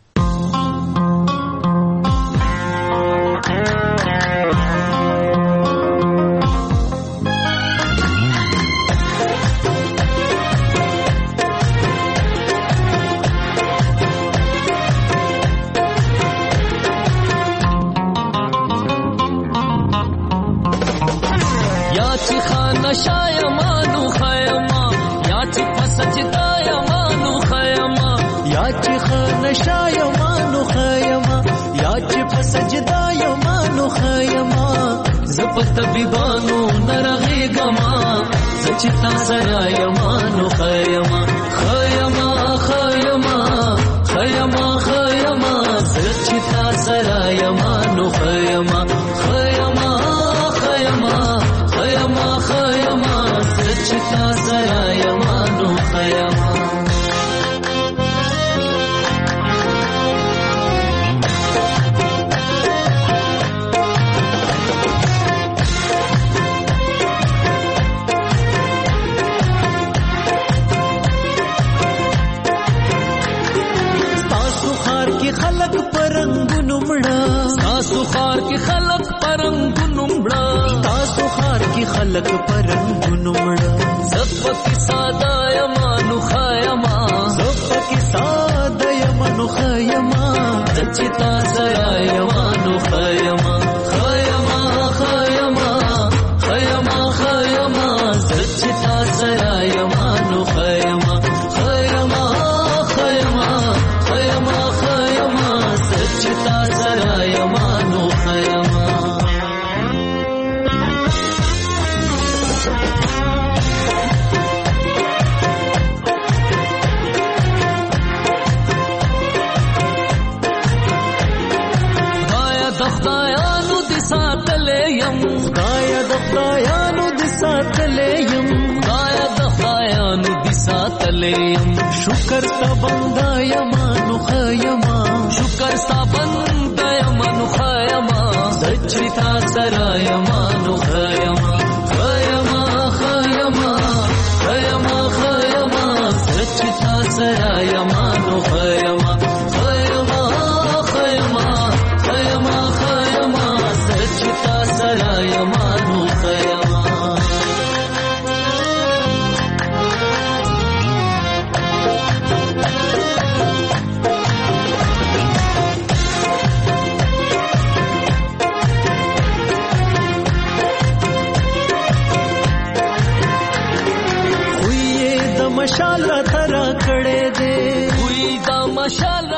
طبيبانو نرغيغما زچتا سرا يمانو خيما خيما خيما خيما خيما زچتا سرا يمانو خيما خيما خيما خيما خيما زچتا سرا يمانو خيما تاسو خار کې خلق پرنګونو مړه تاسو خار کې خلق پرنګونو مړه زب کې ساده یمانو خایما زب کې ساده یمانو خایما دچتا سرا یمانو خایما خایما خایما خایما خایما دچتا سرا یمانو خایما خایما خایما خایما خایما دچتا سرا یمانو خایما خدایانو دې ساتلې يم خدای د خدایانو دې ساتلې يم خدای د خدایانو دې ساتلې يم شکر تا بندا یمانو خیما شکر تا بندا یمانو خیما سچتا سرا یمانو خیما خیما خیما خیما خیما سچتا سرا یمانو خیما خیما خیما خیما خیما سچتا سرايما نو خیما خوې د مشال را تر کړه دې خوې د مشال